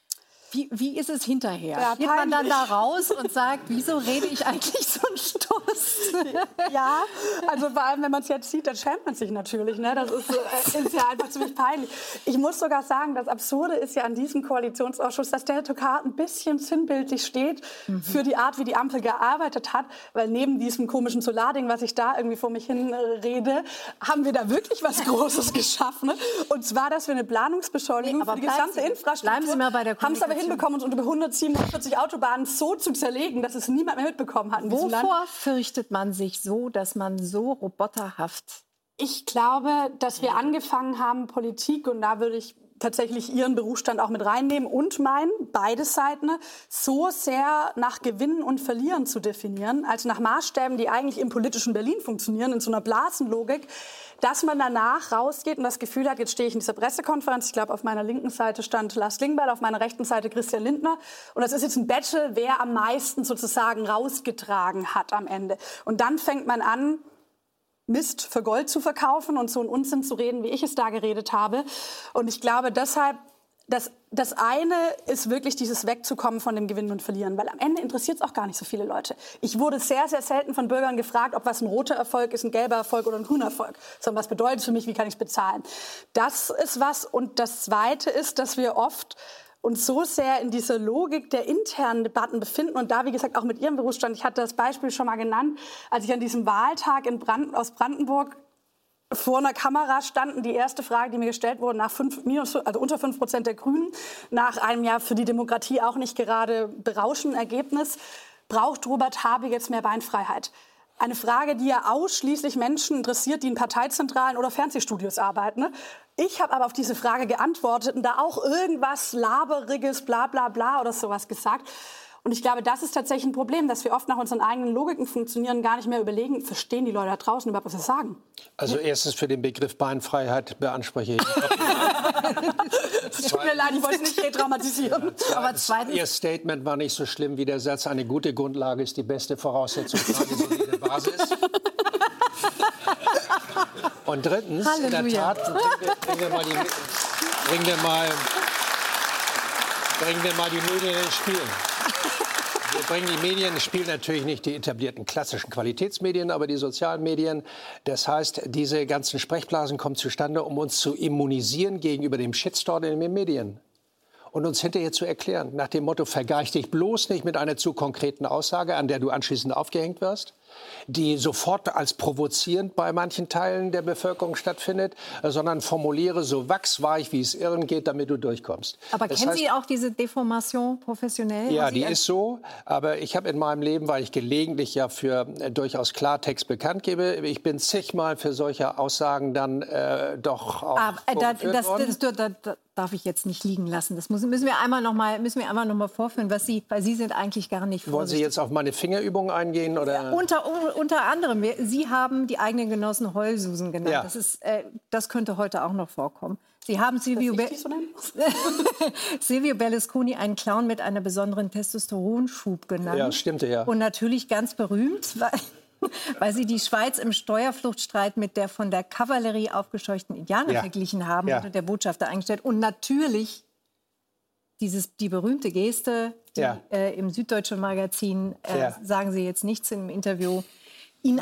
Wie ist es hinterher? Ja, geht man dann da raus und sagt, wieso rede ich eigentlich so einen Stoß? Ja, also vor allem, wenn man es jetzt sieht, dann schämt man sich natürlich. Ne? Das ist ja einfach ziemlich peinlich. Ich muss sogar sagen, das Absurde ist ja an diesem Koalitionsausschuss, dass der sogar ein bisschen sinnbildlich steht für die Art, wie die Ampel gearbeitet hat. Weil neben diesem komischen Solarding, was ich da irgendwie vor mich hin rede, haben wir da wirklich was Großes geschaffen. Und zwar, dass wir eine Planungsbeschleunigung für die gesamte Infrastruktur bleiben Sie mal bei der haben es aber hinbekommen, uns unter 147 Autobahnen so zu zerlegen, dass es niemand mehr mitbekommen hat in diesem Land. Wovor fürchtet man sich so, dass man so roboterhaft... Ich glaube, dass wir angefangen haben, Politik, und da würde ich tatsächlich Ihren Berufsstand auch mit reinnehmen und meinen, beide Seiten, so sehr nach Gewinnen und Verlieren zu definieren, als nach Maßstäben, die eigentlich im politischen Berlin funktionieren, in so einer Blasenlogik, dass man danach rausgeht und das Gefühl hat, jetzt stehe ich in dieser Pressekonferenz, ich glaube, auf meiner linken Seite stand Lars Klingbeil, auf meiner rechten Seite Christian Lindner, und das ist jetzt ein Battle, wer am meisten sozusagen rausgetragen hat am Ende. Und dann fängt man an, Mist für Gold zu verkaufen und so einen Unsinn zu reden, wie ich es da geredet habe. Und ich glaube deshalb, das eine ist wirklich dieses Wegzukommen von dem Gewinnen und Verlieren, weil am Ende interessiert es auch gar nicht so viele Leute. Ich wurde sehr, sehr selten von Bürgern gefragt, ob was ein roter Erfolg ist, ein gelber Erfolg oder ein grüner Erfolg, sondern was bedeutet es für mich, wie kann ich es bezahlen. Das ist was. Und das Zweite ist, dass wir oft uns so sehr in dieser Logik der internen Debatten befinden. Und da, wie gesagt, auch mit Ihrem Berufsstand, ich hatte das Beispiel schon mal genannt, als ich an diesem Wahltag aus Brandenburg vor einer Kamera standen, die erste Frage, die mir gestellt wurde, nach unter 5% der Grünen, nach einem Jahr für die Demokratie auch nicht gerade berauschenden Ergebnis, braucht Robert Habeck jetzt mehr Beinfreiheit? Eine Frage, die ja ausschließlich Menschen interessiert, die in Parteizentralen oder Fernsehstudios arbeiten. Ne? Ich habe aber auf diese Frage geantwortet und da auch irgendwas Laberiges, bla bla bla oder sowas gesagt. Und ich glaube, das ist tatsächlich ein Problem, dass wir oft nach unseren eigenen Logiken funktionieren, gar nicht mehr überlegen, verstehen die Leute da draußen überhaupt, was wir sagen. Also erstens für den Begriff Beinfreiheit beanspruche ich. Es tut mir leid, ich wollte es nicht retraumatisieren. Aber zweitens, Ihr Statement war nicht so schlimm wie der Satz, eine gute Grundlage ist die beste Voraussetzung für eine solide Basis. Und drittens, Halleluja. In der Tat, bringen wir mal die Medien ins Spiel. Wir bringen die Medien ins Spiel, natürlich nicht die etablierten klassischen Qualitätsmedien, aber die sozialen Medien. Das heißt, diese ganzen Sprechblasen kommen zustande, um uns zu immunisieren gegenüber dem Shitstorm in den Medien. Und uns hinterher zu erklären, nach dem Motto, vergleich dich bloß nicht mit einer zu konkreten Aussage, an der du anschließend aufgehängt wirst, die sofort als provozierend bei manchen Teilen der Bevölkerung stattfindet, sondern formuliere so wachsweich, wie es irgend geht, damit du durchkommst. Aber kennen Sie auch diese Deformation professionell? Ja, die ist so. Aber ich habe in meinem Leben, weil ich gelegentlich ja für durchaus Klartext bekannt gebe, ich bin zigmal für solche Aussagen dann doch auch das darf ich jetzt nicht liegen lassen. Das müssen wir einmal noch mal vorführen, weil Sie sind eigentlich gar nicht vorsichtig. Wollen Sie jetzt auf meine Fingerübungen eingehen? Oder? Ja, unter anderem. Sie haben die eigenen Genossen Heulsusen genannt. Ja. Das könnte heute auch noch vorkommen. Sie haben Silvio Berlusconi einen Clown mit einem besonderen Testosteronschub genannt. Ja, stimmte, ja. Und natürlich ganz berühmt, weil Sie die Schweiz im Steuerfluchtstreit mit der von der Kavallerie aufgescheuchten Indianer verglichen haben, wurde der Botschafter eingestellt. Und natürlich die berühmte Geste, die im Süddeutschen Magazin, sagen Sie jetzt nichts im Interview, Ihnen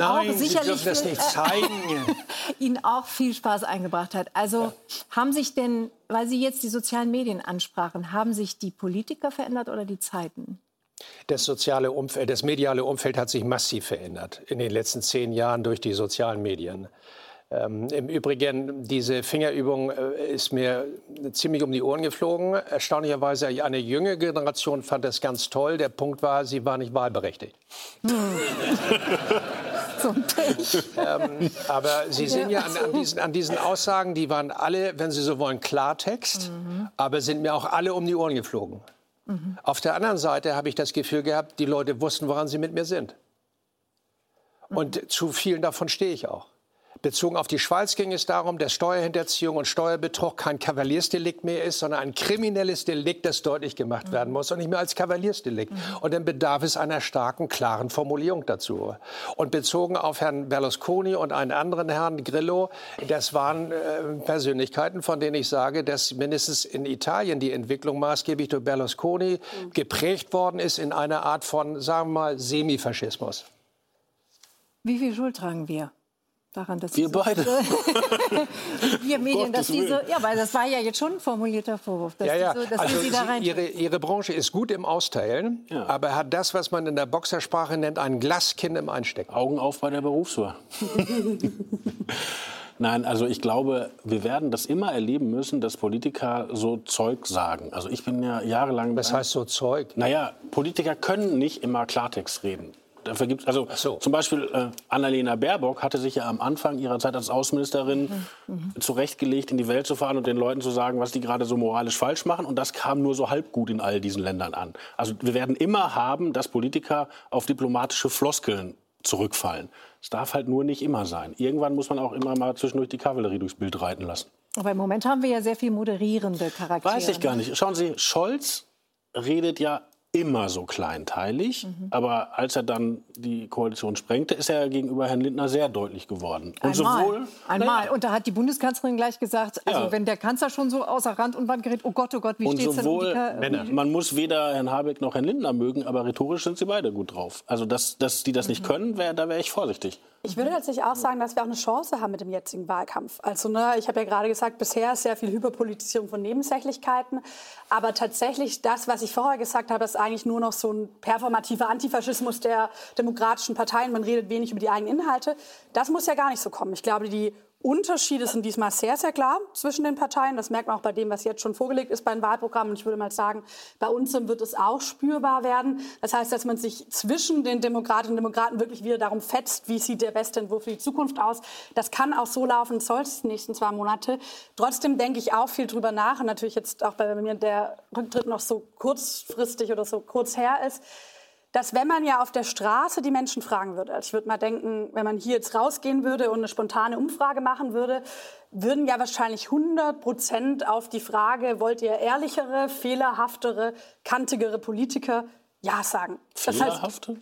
auch viel Spaß eingebracht hat. Also haben sich denn, weil Sie jetzt die sozialen Medien ansprachen, haben sich die Politiker verändert oder die Zeiten? Das mediale Umfeld hat sich massiv verändert in den letzten 10 Jahren durch die sozialen Medien. Im Übrigen, diese Fingerübung ist mir ziemlich um die Ohren geflogen. Erstaunlicherweise, eine jüngere Generation fand das ganz toll. Der Punkt war, sie war nicht wahlberechtigt. So ein Pech. Aber Sie sehen ja an diesen Aussagen, die waren alle, wenn Sie so wollen, Klartext, aber sind mir auch alle um die Ohren geflogen. Auf der anderen Seite habe ich das Gefühl gehabt, die Leute wussten, woran sie mit mir sind. Und zu vielen davon stehe ich auch. Bezogen auf die Schweiz ging es darum, dass Steuerhinterziehung und Steuerbetrug kein Kavaliersdelikt mehr ist, sondern ein kriminelles Delikt, das deutlich gemacht werden muss und nicht mehr als Kavaliersdelikt. Und dann bedarf es einer starken, klaren Formulierung dazu. Und bezogen auf Herrn Berlusconi und einen anderen Herrn Grillo, das waren Persönlichkeiten, von denen ich sage, dass mindestens in Italien die Entwicklung maßgeblich durch Berlusconi geprägt worden ist in einer Art von, sagen wir mal, Semifaschismus. Wie viel Schuld tragen wir daran, dass wir beide. Wir Medien, dass diese, ja, weil das war ja jetzt schon ein formulierter Vorwurf, dass, also Sie da rein. Ihre Branche ist gut im Austeilen, aber hat das, was man in der Boxersprache nennt, ein Glaskinn im Einstecken. Augen auf bei der Berufswahl. Nein, also ich glaube, wir werden das immer erleben müssen, dass Politiker so Zeug sagen. Also ich bin ja jahrelang... Was heißt so Zeug? Naja, Politiker können nicht immer Klartext reden. Dafür gibt's zum Beispiel Annalena Baerbock hatte sich ja am Anfang ihrer Zeit als Außenministerin zurechtgelegt, in die Welt zu fahren und den Leuten zu sagen, was die gerade so moralisch falsch machen. Und das kam nur so halb gut in all diesen Ländern an. Also wir werden immer haben, dass Politiker auf diplomatische Floskeln zurückfallen. Es darf halt nur nicht immer sein. Irgendwann muss man auch immer mal zwischendurch die Kavallerie durchs Bild reiten lassen. Aber im Moment haben wir ja sehr viel moderierende Charaktere. Weiß ich gar nicht. Schauen Sie, Scholz redet ja immer so kleinteilig, aber als er dann die Koalition sprengte, ist er gegenüber Herrn Lindner sehr deutlich geworden. Und Einmal. Und da hat die Bundeskanzlerin gleich gesagt, also wenn der Kanzler schon so außer Rand und Band gerät, oh Gott, wie steht es denn um die man muss weder Herrn Habeck noch Herrn Lindner mögen, aber rhetorisch sind sie beide gut drauf. Also dass die das nicht können, da wäre ich vorsichtig. Ich würde tatsächlich auch sagen, dass wir auch eine Chance haben mit dem jetzigen Wahlkampf. Also ich habe ja gerade gesagt, bisher ist sehr viel Hyperpolitisierung von Nebensächlichkeiten. Aber tatsächlich das, was ich vorher gesagt habe, ist eigentlich nur noch so ein performativer Antifaschismus der demokratischen Parteien. Man redet wenig über die eigenen Inhalte. Das muss ja gar nicht so kommen. Ich glaube, die Unterschiede sind diesmal sehr, sehr klar zwischen den Parteien. Das merkt man auch bei dem, was jetzt schon vorgelegt ist bei den Wahlprogrammen. Und ich würde mal sagen, bei uns wird es auch spürbar werden. Das heißt, dass man sich zwischen den Demokratinnen und Demokraten wirklich wieder darum fetzt, wie sieht der beste Entwurf für die Zukunft aus. Das kann auch so laufen, soll es die nächsten 2 Monate. Trotzdem denke ich auch viel drüber nach. Und natürlich jetzt auch bei mir der Rücktritt noch so kurzfristig oder so kurz her ist, dass wenn man ja auf der Straße die Menschen fragen würde, also ich würde mal denken, wenn man hier jetzt rausgehen würde und eine spontane Umfrage machen würde, würden ja wahrscheinlich 100% auf die Frage, wollt ihr ehrlichere, fehlerhaftere, kantigere Politiker, ja sagen. Fehlerhafte?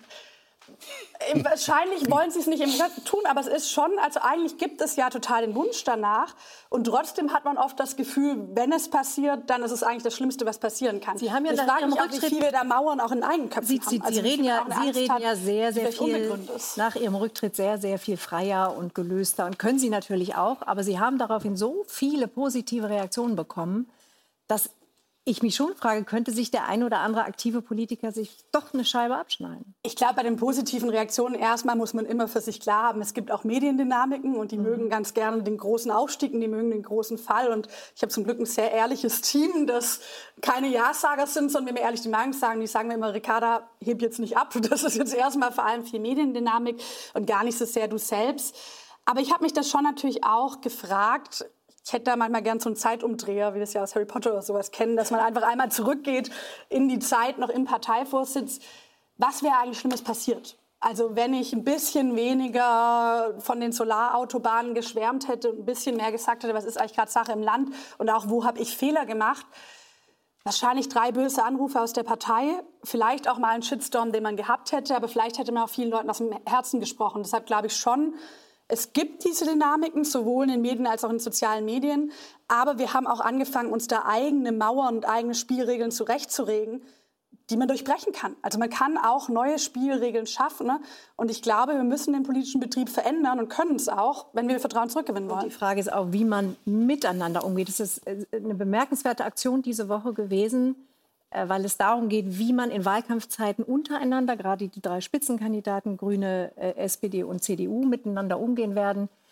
Wahrscheinlich wollen sie es nicht im tun, aber es ist schon, also eigentlich gibt es ja total den Wunsch danach und trotzdem hat man oft das Gefühl, wenn es passiert, dann ist es eigentlich das Schlimmste, was passieren kann. Sie haben ja ich frage mich auch, wie viele da Mauern auch in eigenen Köpfen haben. Sie reden ja sehr, sehr viel nach Ihrem Rücktritt sehr, sehr viel freier und gelöster und können Sie natürlich auch, aber Sie haben daraufhin so viele positive Reaktionen bekommen, dass ich mich schon frage, könnte sich der ein oder andere aktive Politiker sich doch eine Scheibe abschneiden? Ich glaube, bei den positiven Reaktionen erstmal muss man immer für sich klar haben, es gibt auch Mediendynamiken und die mögen ganz gerne den großen Aufstieg und die mögen den großen Fall. Und ich habe zum Glück ein sehr ehrliches Team, das keine Ja-Sager sind, sondern mir ehrlich die Meinung sagen. Die sagen mir immer, Ricarda, heb jetzt nicht ab. Das ist jetzt erstmal vor allem viel Mediendynamik und gar nicht so sehr du selbst. Aber ich habe mich das schon natürlich auch gefragt. Ich hätte da manchmal gern so einen Zeitumdreher, wie wir das ja aus Harry Potter oder sowas kennen, dass man einfach einmal zurückgeht in die Zeit, noch im Parteivorsitz. Was wäre eigentlich Schlimmes passiert? Also wenn ich ein bisschen weniger von den Solarautobahnen geschwärmt hätte, ein bisschen mehr gesagt hätte, was ist eigentlich gerade Sache im Land und auch wo habe ich Fehler gemacht? Wahrscheinlich 3 böse Anrufe aus der Partei, vielleicht auch mal einen Shitstorm, den man gehabt hätte, aber vielleicht hätte man auch vielen Leuten aus dem Herzen gesprochen. Deshalb glaube ich schon, es gibt diese Dynamiken, sowohl in den Medien als auch in den sozialen Medien. Aber wir haben auch angefangen, uns da eigene Mauern und eigene Spielregeln zurechtzulegen, die man durchbrechen kann. Also man kann auch neue Spielregeln schaffen. Ne? Und ich glaube, wir müssen den politischen Betrieb verändern und können es auch, wenn wir Vertrauen zurückgewinnen wollen. Und die Frage ist auch, wie man miteinander umgeht. Das ist eine bemerkenswerte Aktion diese Woche gewesen, weil es darum geht, wie man in Wahlkampfzeiten untereinander, gerade die 3 Spitzenkandidaten, Grüne, SPD und CDU, miteinander umgehen werden.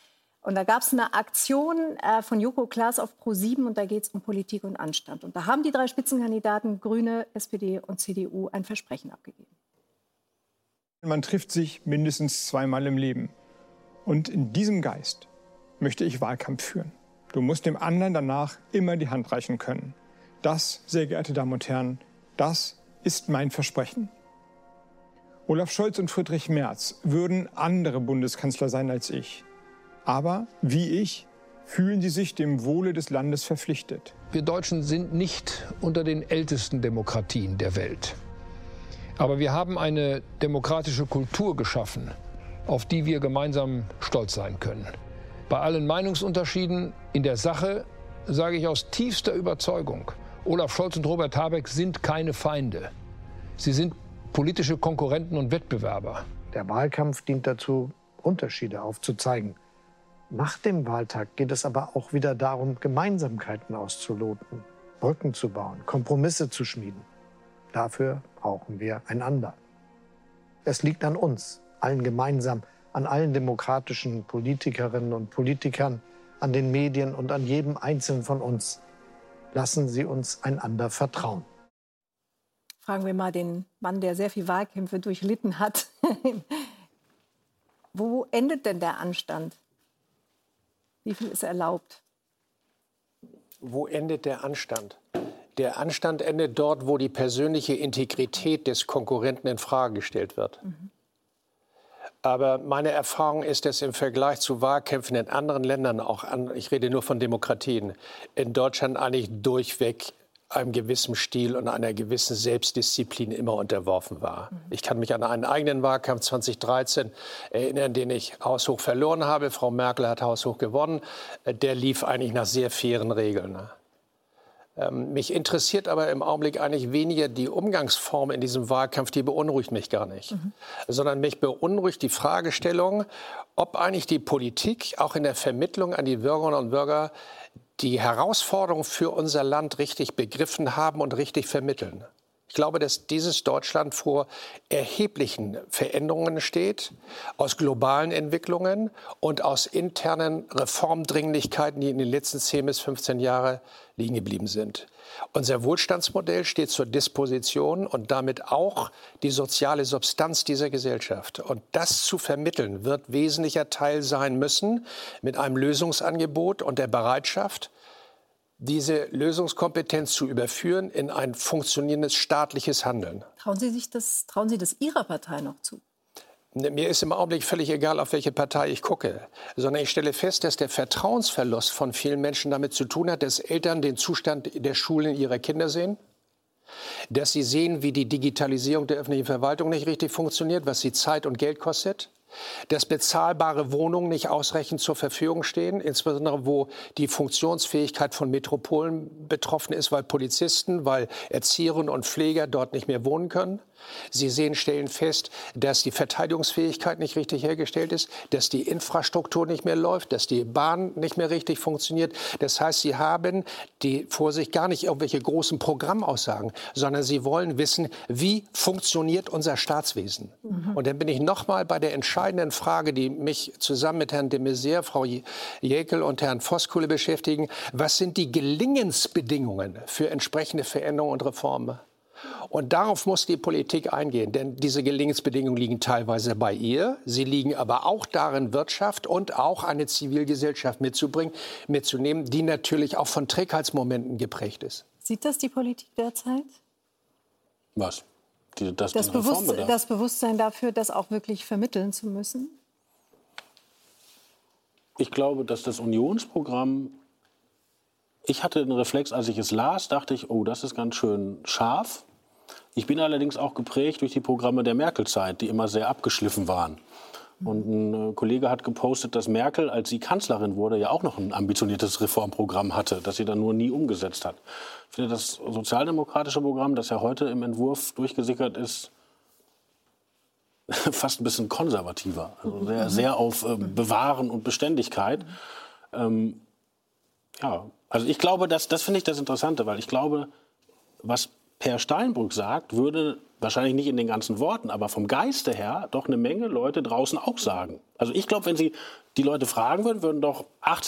Und da gab es eine Aktion von Joko Klaas auf Pro7 und da geht es um Politik und Anstand. Und da haben die 3 Spitzenkandidaten, Grüne, SPD und CDU, ein Versprechen abgegeben. Man trifft sich mindestens 2-mal im Leben. Und in diesem Geist möchte ich Wahlkampf führen. Du musst dem anderen danach immer die Hand reichen können. Das, sehr geehrte Damen und Herren, das ist mein Versprechen. Olaf Scholz und Friedrich Merz würden andere Bundeskanzler sein als ich. Aber, wie ich, fühlen sie sich dem Wohle des Landes verpflichtet. Wir Deutschen sind nicht unter den ältesten Demokratien der Welt. Aber wir haben eine demokratische Kultur geschaffen, auf die wir gemeinsam stolz sein können. Bei allen Meinungsunterschieden in der Sache sage ich aus tiefster Überzeugung, Olaf Scholz und Robert Habeck sind keine Feinde. Sie sind politische Konkurrenten und Wettbewerber. Der Wahlkampf dient dazu, Unterschiede aufzuzeigen. Nach dem Wahltag geht es aber auch wieder darum, Gemeinsamkeiten auszuloten, Brücken zu bauen, Kompromisse zu schmieden. Dafür brauchen wir einander. Es liegt an uns, allen gemeinsam, an allen demokratischen Politikerinnen und Politikern, an den Medien und an jedem Einzelnen von uns. Lassen Sie uns einander vertrauen. Fragen wir mal den Mann, der sehr viel Wahlkämpfe durchlitten hat. Wo endet denn der Anstand? Wie viel ist erlaubt? Wo endet der Anstand? Der Anstand endet dort, wo die persönliche Integrität des Konkurrenten in Frage gestellt wird. Aber meine Erfahrung ist, dass im Vergleich zu Wahlkämpfen in anderen Ländern, ich rede nur von Demokratien, in Deutschland eigentlich durchweg einem gewissen Stil und einer gewissen Selbstdisziplin immer unterworfen war. Ich kann mich an einen eigenen Wahlkampf 2013 erinnern, den ich haushoch verloren habe. Frau Merkel hat haushoch gewonnen. Der lief eigentlich nach sehr fairen Regeln. Mich interessiert aber im Augenblick eigentlich weniger die Umgangsform in diesem Wahlkampf, die beunruhigt mich gar nicht. Sondern mich beunruhigt die Fragestellung, ob eigentlich die Politik auch in der Vermittlung an die Bürgerinnen und Bürger die Herausforderung für unser Land richtig begriffen haben und richtig vermitteln. Ich glaube, dass dieses Deutschland vor erheblichen Veränderungen steht, aus globalen Entwicklungen und aus internen Reformdringlichkeiten, die in den letzten 10 bis 15 Jahren liegen geblieben sind. Unser Wohlstandsmodell steht zur Disposition und damit auch die soziale Substanz dieser Gesellschaft. Und das zu vermitteln, wird wesentlicher Teil sein müssen mit einem Lösungsangebot und der Bereitschaft, diese Lösungskompetenz zu überführen in ein funktionierendes staatliches Handeln. Trauen Sie das Ihrer Partei noch zu? Mir ist im Augenblick völlig egal, auf welche Partei ich gucke, sondern ich stelle fest, dass der Vertrauensverlust von vielen Menschen damit zu tun hat, dass Eltern den Zustand der Schulen ihrer Kinder sehen, dass sie sehen, wie die Digitalisierung der öffentlichen Verwaltung nicht richtig funktioniert, was sie Zeit und Geld kostet, dass bezahlbare Wohnungen nicht ausreichend zur Verfügung stehen, insbesondere wo die Funktionsfähigkeit von Metropolen betroffen ist, weil Polizisten, weil Erzieherinnen und Pfleger dort nicht mehr wohnen können. Sie stellen fest, dass die Verteidigungsfähigkeit nicht richtig hergestellt ist, dass die Infrastruktur nicht mehr läuft, dass die Bahn nicht mehr richtig funktioniert. Das heißt, sie haben vor sich gar nicht irgendwelche großen Programmaussagen, sondern sie wollen wissen, wie funktioniert unser Staatswesen. Und dann bin ich noch mal bei der entscheidenden Frage, die mich zusammen mit Herrn de Maizière, Frau Jäckel und Herrn Voskuhle beschäftigen. Was sind die Gelingensbedingungen für entsprechende Veränderungen und Reformen? Und darauf muss die Politik eingehen, denn diese Gelingensbedingungen liegen teilweise bei ihr. Sie liegen aber auch darin, Wirtschaft und auch eine Zivilgesellschaft mitzunehmen, die natürlich auch von Trägheitsmomenten geprägt ist. Sieht das die Politik derzeit? Was? Das Bewusstsein dafür, das auch wirklich vermitteln zu müssen? Ich glaube, dass das Unionsprogramm, ich hatte einen Reflex, als ich es las, dachte ich, oh, das ist ganz schön scharf. Ich bin allerdings auch geprägt durch die Programme der Merkel-Zeit, die immer sehr abgeschliffen waren. Und ein Kollege hat gepostet, dass Merkel, als sie Kanzlerin wurde, ja auch noch ein ambitioniertes Reformprogramm hatte, das sie dann nur nie umgesetzt hat. Ich finde, das sozialdemokratische Programm, das ja heute im Entwurf durchgesickert ist, fast ein bisschen konservativer. Also sehr auf Bewahren und Beständigkeit. Ja, also ich glaube, das finde ich das Interessante, weil ich glaube, was Per Steinbrück sagt, würde wahrscheinlich nicht in den ganzen Worten, aber vom Geiste her doch eine Menge Leute draußen auch sagen. Also ich glaube, wenn Sie die Leute fragen würden, würden doch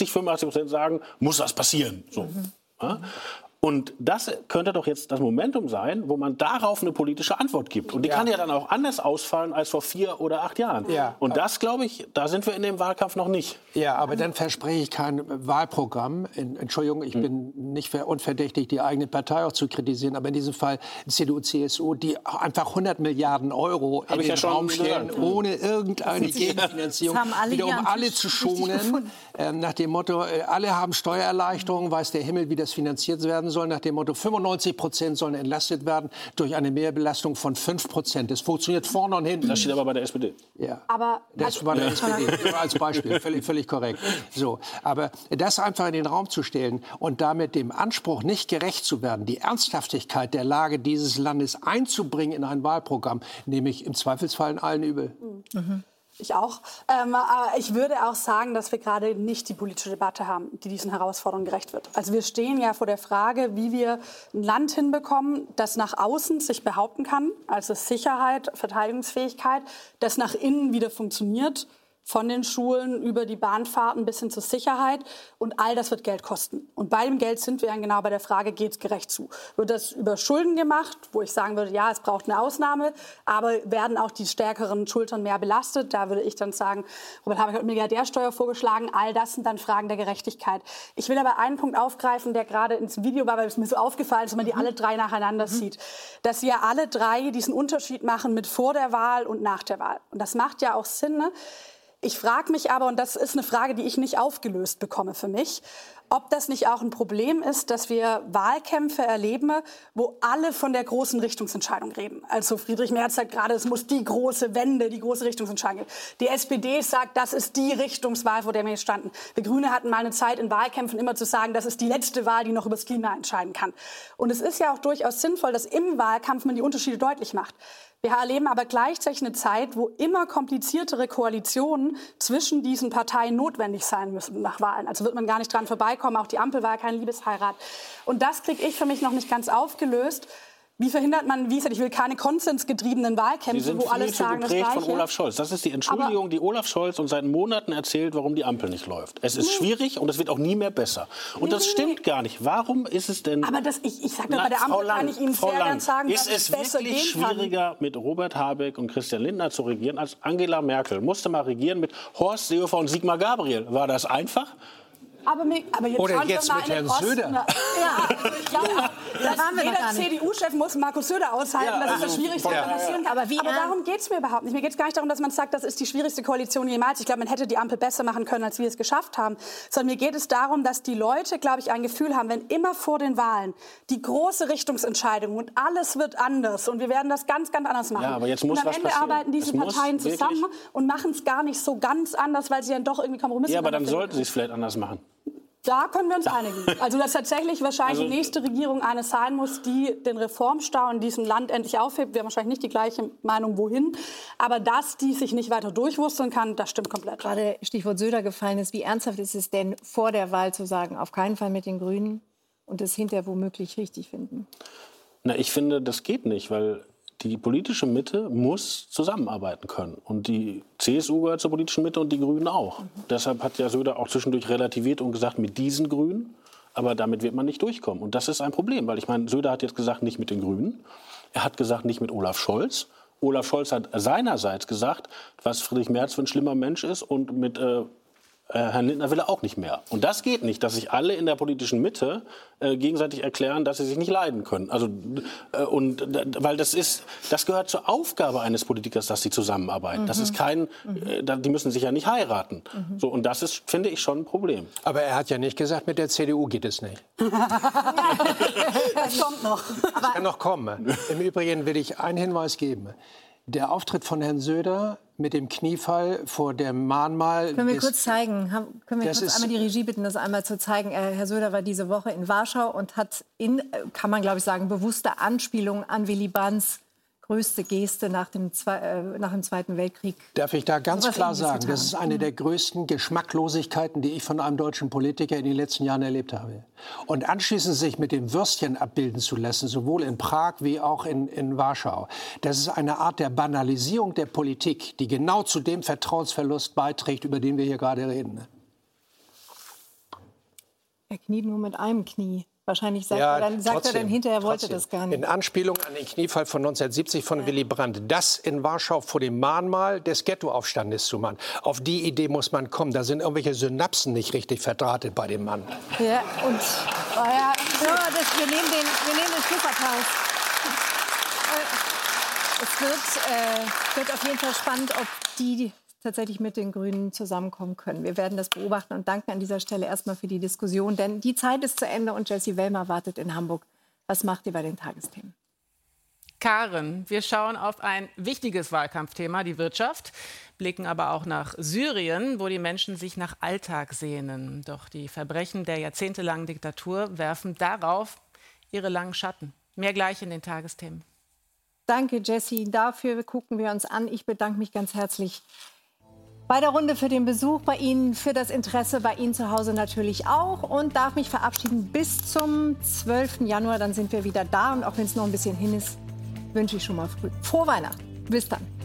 85% sagen, muss das passieren. So. Ja? Und das könnte doch jetzt das Momentum sein, wo man darauf eine politische Antwort gibt. Und die kann ja dann auch anders ausfallen als vor 4 oder 8 Jahren. Ja. Und das, glaube ich, da sind wir in dem Wahlkampf noch nicht. Ja, aber dann verspreche ich kein Wahlprogramm. Entschuldigung, ich bin nicht unverdächtig, die eigene Partei auch zu kritisieren. Aber in diesem Fall CDU, CSU, die einfach 100 Milliarden Euro in den Raum stellen, ohne irgendeine Gegenfinanzierung, wieder alle zu schonen. Nach dem Motto, alle haben Steuererleichterungen, weiß der Himmel, wie das finanziert werden soll. Nach dem Motto, 95% sollen entlastet werden durch eine Mehrbelastung von 5%. Das funktioniert vorne und hinten. Das steht aber bei der SPD. Ja, aber das war der SPD, als Beispiel, völlig korrekt. So, aber das einfach in den Raum zu stellen und damit dem Anspruch nicht gerecht zu werden, die Ernsthaftigkeit der Lage dieses Landes einzubringen in ein Wahlprogramm, nehme ich im Zweifelsfall in allen übel. Ich auch. Aber ich würde auch sagen, dass wir gerade nicht die politische Debatte haben, die diesen Herausforderungen gerecht wird. Also wir stehen ja vor der Frage, wie wir ein Land hinbekommen, das nach außen sich behaupten kann, also Sicherheit, Verteidigungsfähigkeit, das nach innen wieder funktioniert, von den Schulen über die Bahnfahrten bis hin zur Sicherheit. Und all das wird Geld kosten. Und bei dem Geld sind wir dann genau bei der Frage, geht es gerecht zu? Wird das über Schulden gemacht, wo ich sagen würde, ja, es braucht eine Ausnahme, aber werden auch die stärkeren Schultern mehr belastet? Da würde ich dann sagen, Robert Habeck hat Milliardärsteuer vorgeschlagen. All das sind dann Fragen der Gerechtigkeit. Ich will aber einen Punkt aufgreifen, der gerade ins Video war, weil es mir so aufgefallen ist, wenn man die alle drei nacheinander sieht. Dass sie ja alle drei diesen Unterschied machen mit vor der Wahl und nach der Wahl. Und das macht ja auch Sinn, ne? Ich frage mich aber, und das ist eine Frage, die ich nicht aufgelöst bekomme für mich, ob das nicht auch ein Problem ist, dass wir Wahlkämpfe erleben, wo alle von der großen Richtungsentscheidung reden. Also Friedrich Merz sagt gerade, es muss die große Wende, die große Richtungsentscheidung geben. Die SPD sagt, das ist die Richtungswahl, vor der wir standen. Wir Grüne hatten mal eine Zeit in Wahlkämpfen immer zu sagen, das ist die letzte Wahl, die noch über das Klima entscheiden kann. Und es ist ja auch durchaus sinnvoll, dass im Wahlkampf man die Unterschiede deutlich macht. Wir erleben aber gleichzeitig eine Zeit, wo immer kompliziertere Koalitionen zwischen diesen Parteien notwendig sein müssen nach Wahlen. Also wird man gar nicht dran vorbeikommen. Auch die Ampel war ja keine Liebesheirat. Und das kriege ich für mich noch nicht ganz aufgelöst. Wie verhindert man, wie gesagt, ich will keine konsensgetriebenen Wahlkämpfe, wo alle sagen das Gleiche. Von Olaf Scholz. Das ist die Entschuldigung, die Olaf Scholz uns seit Monaten erzählt, warum die Ampel nicht läuft. Es ist schwierig und es wird auch nie mehr besser. Und das stimmt gar nicht. Warum ist es denn... Aber das, ich sage bei der Ampel kann ich Ihnen sehr gern sagen, dass es besser gehen kann. Ist es wirklich schwieriger, mit Robert Habeck und Christian Lindner zu regieren, als Angela Merkel? Musste mal regieren mit Horst Seehofer und Sigmar Gabriel. War das einfach? Aber jetzt oder jetzt mit Herrn Söder. Ja, ich glaube, jeder CDU-Chef muss Markus Söder aushalten. Das ist das Schwierigste, was passieren kann. Aber darum geht es mir überhaupt nicht. Mir geht es gar nicht darum, dass man sagt, das ist die schwierigste Koalition jemals. Ich glaube, man hätte die Ampel besser machen können, als wir es geschafft haben. Sondern mir geht es darum, dass die Leute, glaube ich, ein Gefühl haben, wenn immer vor den Wahlen die große Richtungsentscheidung und alles wird anders und wir werden das ganz, ganz anders machen. Ja, aber jetzt muss und am Ende arbeiten diese Parteien zusammen und machen es gar nicht so ganz anders, weil sie dann doch irgendwie Kompromisse machen. Ja, aber dann sollten sie es vielleicht anders machen. Da können wir uns einigen. Also dass tatsächlich wahrscheinlich die nächste Regierung eine sein muss, die den Reformstau in diesem Land endlich aufhebt. Wir haben wahrscheinlich nicht die gleiche Meinung, wohin. Aber dass die sich nicht weiter durchwursteln kann, das stimmt komplett. Gerade Stichwort Söder gefallen ist. Wie ernsthaft ist es denn, vor der Wahl zu sagen, auf keinen Fall mit den Grünen und es hinterher womöglich richtig finden? Na, ich finde, das geht nicht, weil die politische Mitte muss zusammenarbeiten können. Und die CSU gehört zur politischen Mitte und die Grünen auch. Deshalb hat ja Söder auch zwischendurch relativiert und gesagt, mit diesen Grünen. Aber damit wird man nicht durchkommen. Und das ist ein Problem, weil ich meine, Söder hat jetzt gesagt, nicht mit den Grünen. Er hat gesagt, nicht mit Olaf Scholz. Olaf Scholz hat seinerseits gesagt, was Friedrich Merz für ein schlimmer Mensch ist. Und mit Herrn Lindner will er auch nicht mehr. Und das geht nicht, dass sich alle in der politischen Mitte gegenseitig erklären, dass sie sich nicht leiden können. Also, weil das gehört zur Aufgabe eines Politikers, dass sie zusammenarbeiten. Das ist die müssen sich ja nicht heiraten. So, und das ist, finde ich, schon ein Problem. Aber er hat ja nicht gesagt, mit der CDU geht es nicht. Das kommt noch. Das kann noch kommen. Im Übrigen will ich einen Hinweis geben. Der Auftritt von Herrn Söder mit dem Kniefall vor dem Mahnmal... Können wir kurz zeigen? Können wir kurz einmal die Regie bitten, das einmal zu zeigen? Herr Söder war diese Woche in Warschau und hat kann man glaube ich sagen, bewusste Anspielungen an Willy Brandts größte Geste nach dem Zweiten Weltkrieg. Darf ich da ganz klar sagen, das ist eine der größten Geschmacklosigkeiten, die ich von einem deutschen Politiker in den letzten Jahren erlebt habe. Und anschließend sich mit dem Würstchen abbilden zu lassen, sowohl in Prag wie auch in Warschau, das ist eine Art der Banalisierung der Politik, die genau zu dem Vertrauensverlust beiträgt, über den wir hier gerade reden. Er kniet nur mit einem Knie. Wahrscheinlich sagt er dann hinterher, er wollte das gar nicht. In Anspielung an den Kniefall von 1970 von Willy Brandt, das in Warschau vor dem Mahnmal des Ghettoaufstandes zu machen. Auf die Idee muss man kommen. Da sind irgendwelche Synapsen nicht richtig verdrahtet bei dem Mann. Ja, und wir nehmen den Schlussapplaus. Es wird auf jeden Fall spannend, ob die tatsächlich mit den Grünen zusammenkommen können. Wir werden das beobachten und danken an dieser Stelle erstmal für die Diskussion, denn die Zeit ist zu Ende und Jessie Wellmer wartet in Hamburg. Was macht ihr bei den Tagesthemen? Karen, wir schauen auf ein wichtiges Wahlkampfthema, die Wirtschaft, blicken aber auch nach Syrien, wo die Menschen sich nach Alltag sehnen. Doch die Verbrechen der jahrzehntelangen Diktatur werfen darauf ihre langen Schatten. Mehr gleich in den Tagesthemen. Danke, Jessie. Dafür gucken wir uns an. Ich bedanke mich ganz herzlich bei der Runde für den Besuch bei Ihnen, für das Interesse bei Ihnen zu Hause natürlich auch und darf mich verabschieden bis zum 12. Januar. Dann sind wir wieder da und auch wenn es noch ein bisschen hin ist, wünsche ich schon mal frohe Weihnachten. Bis dann.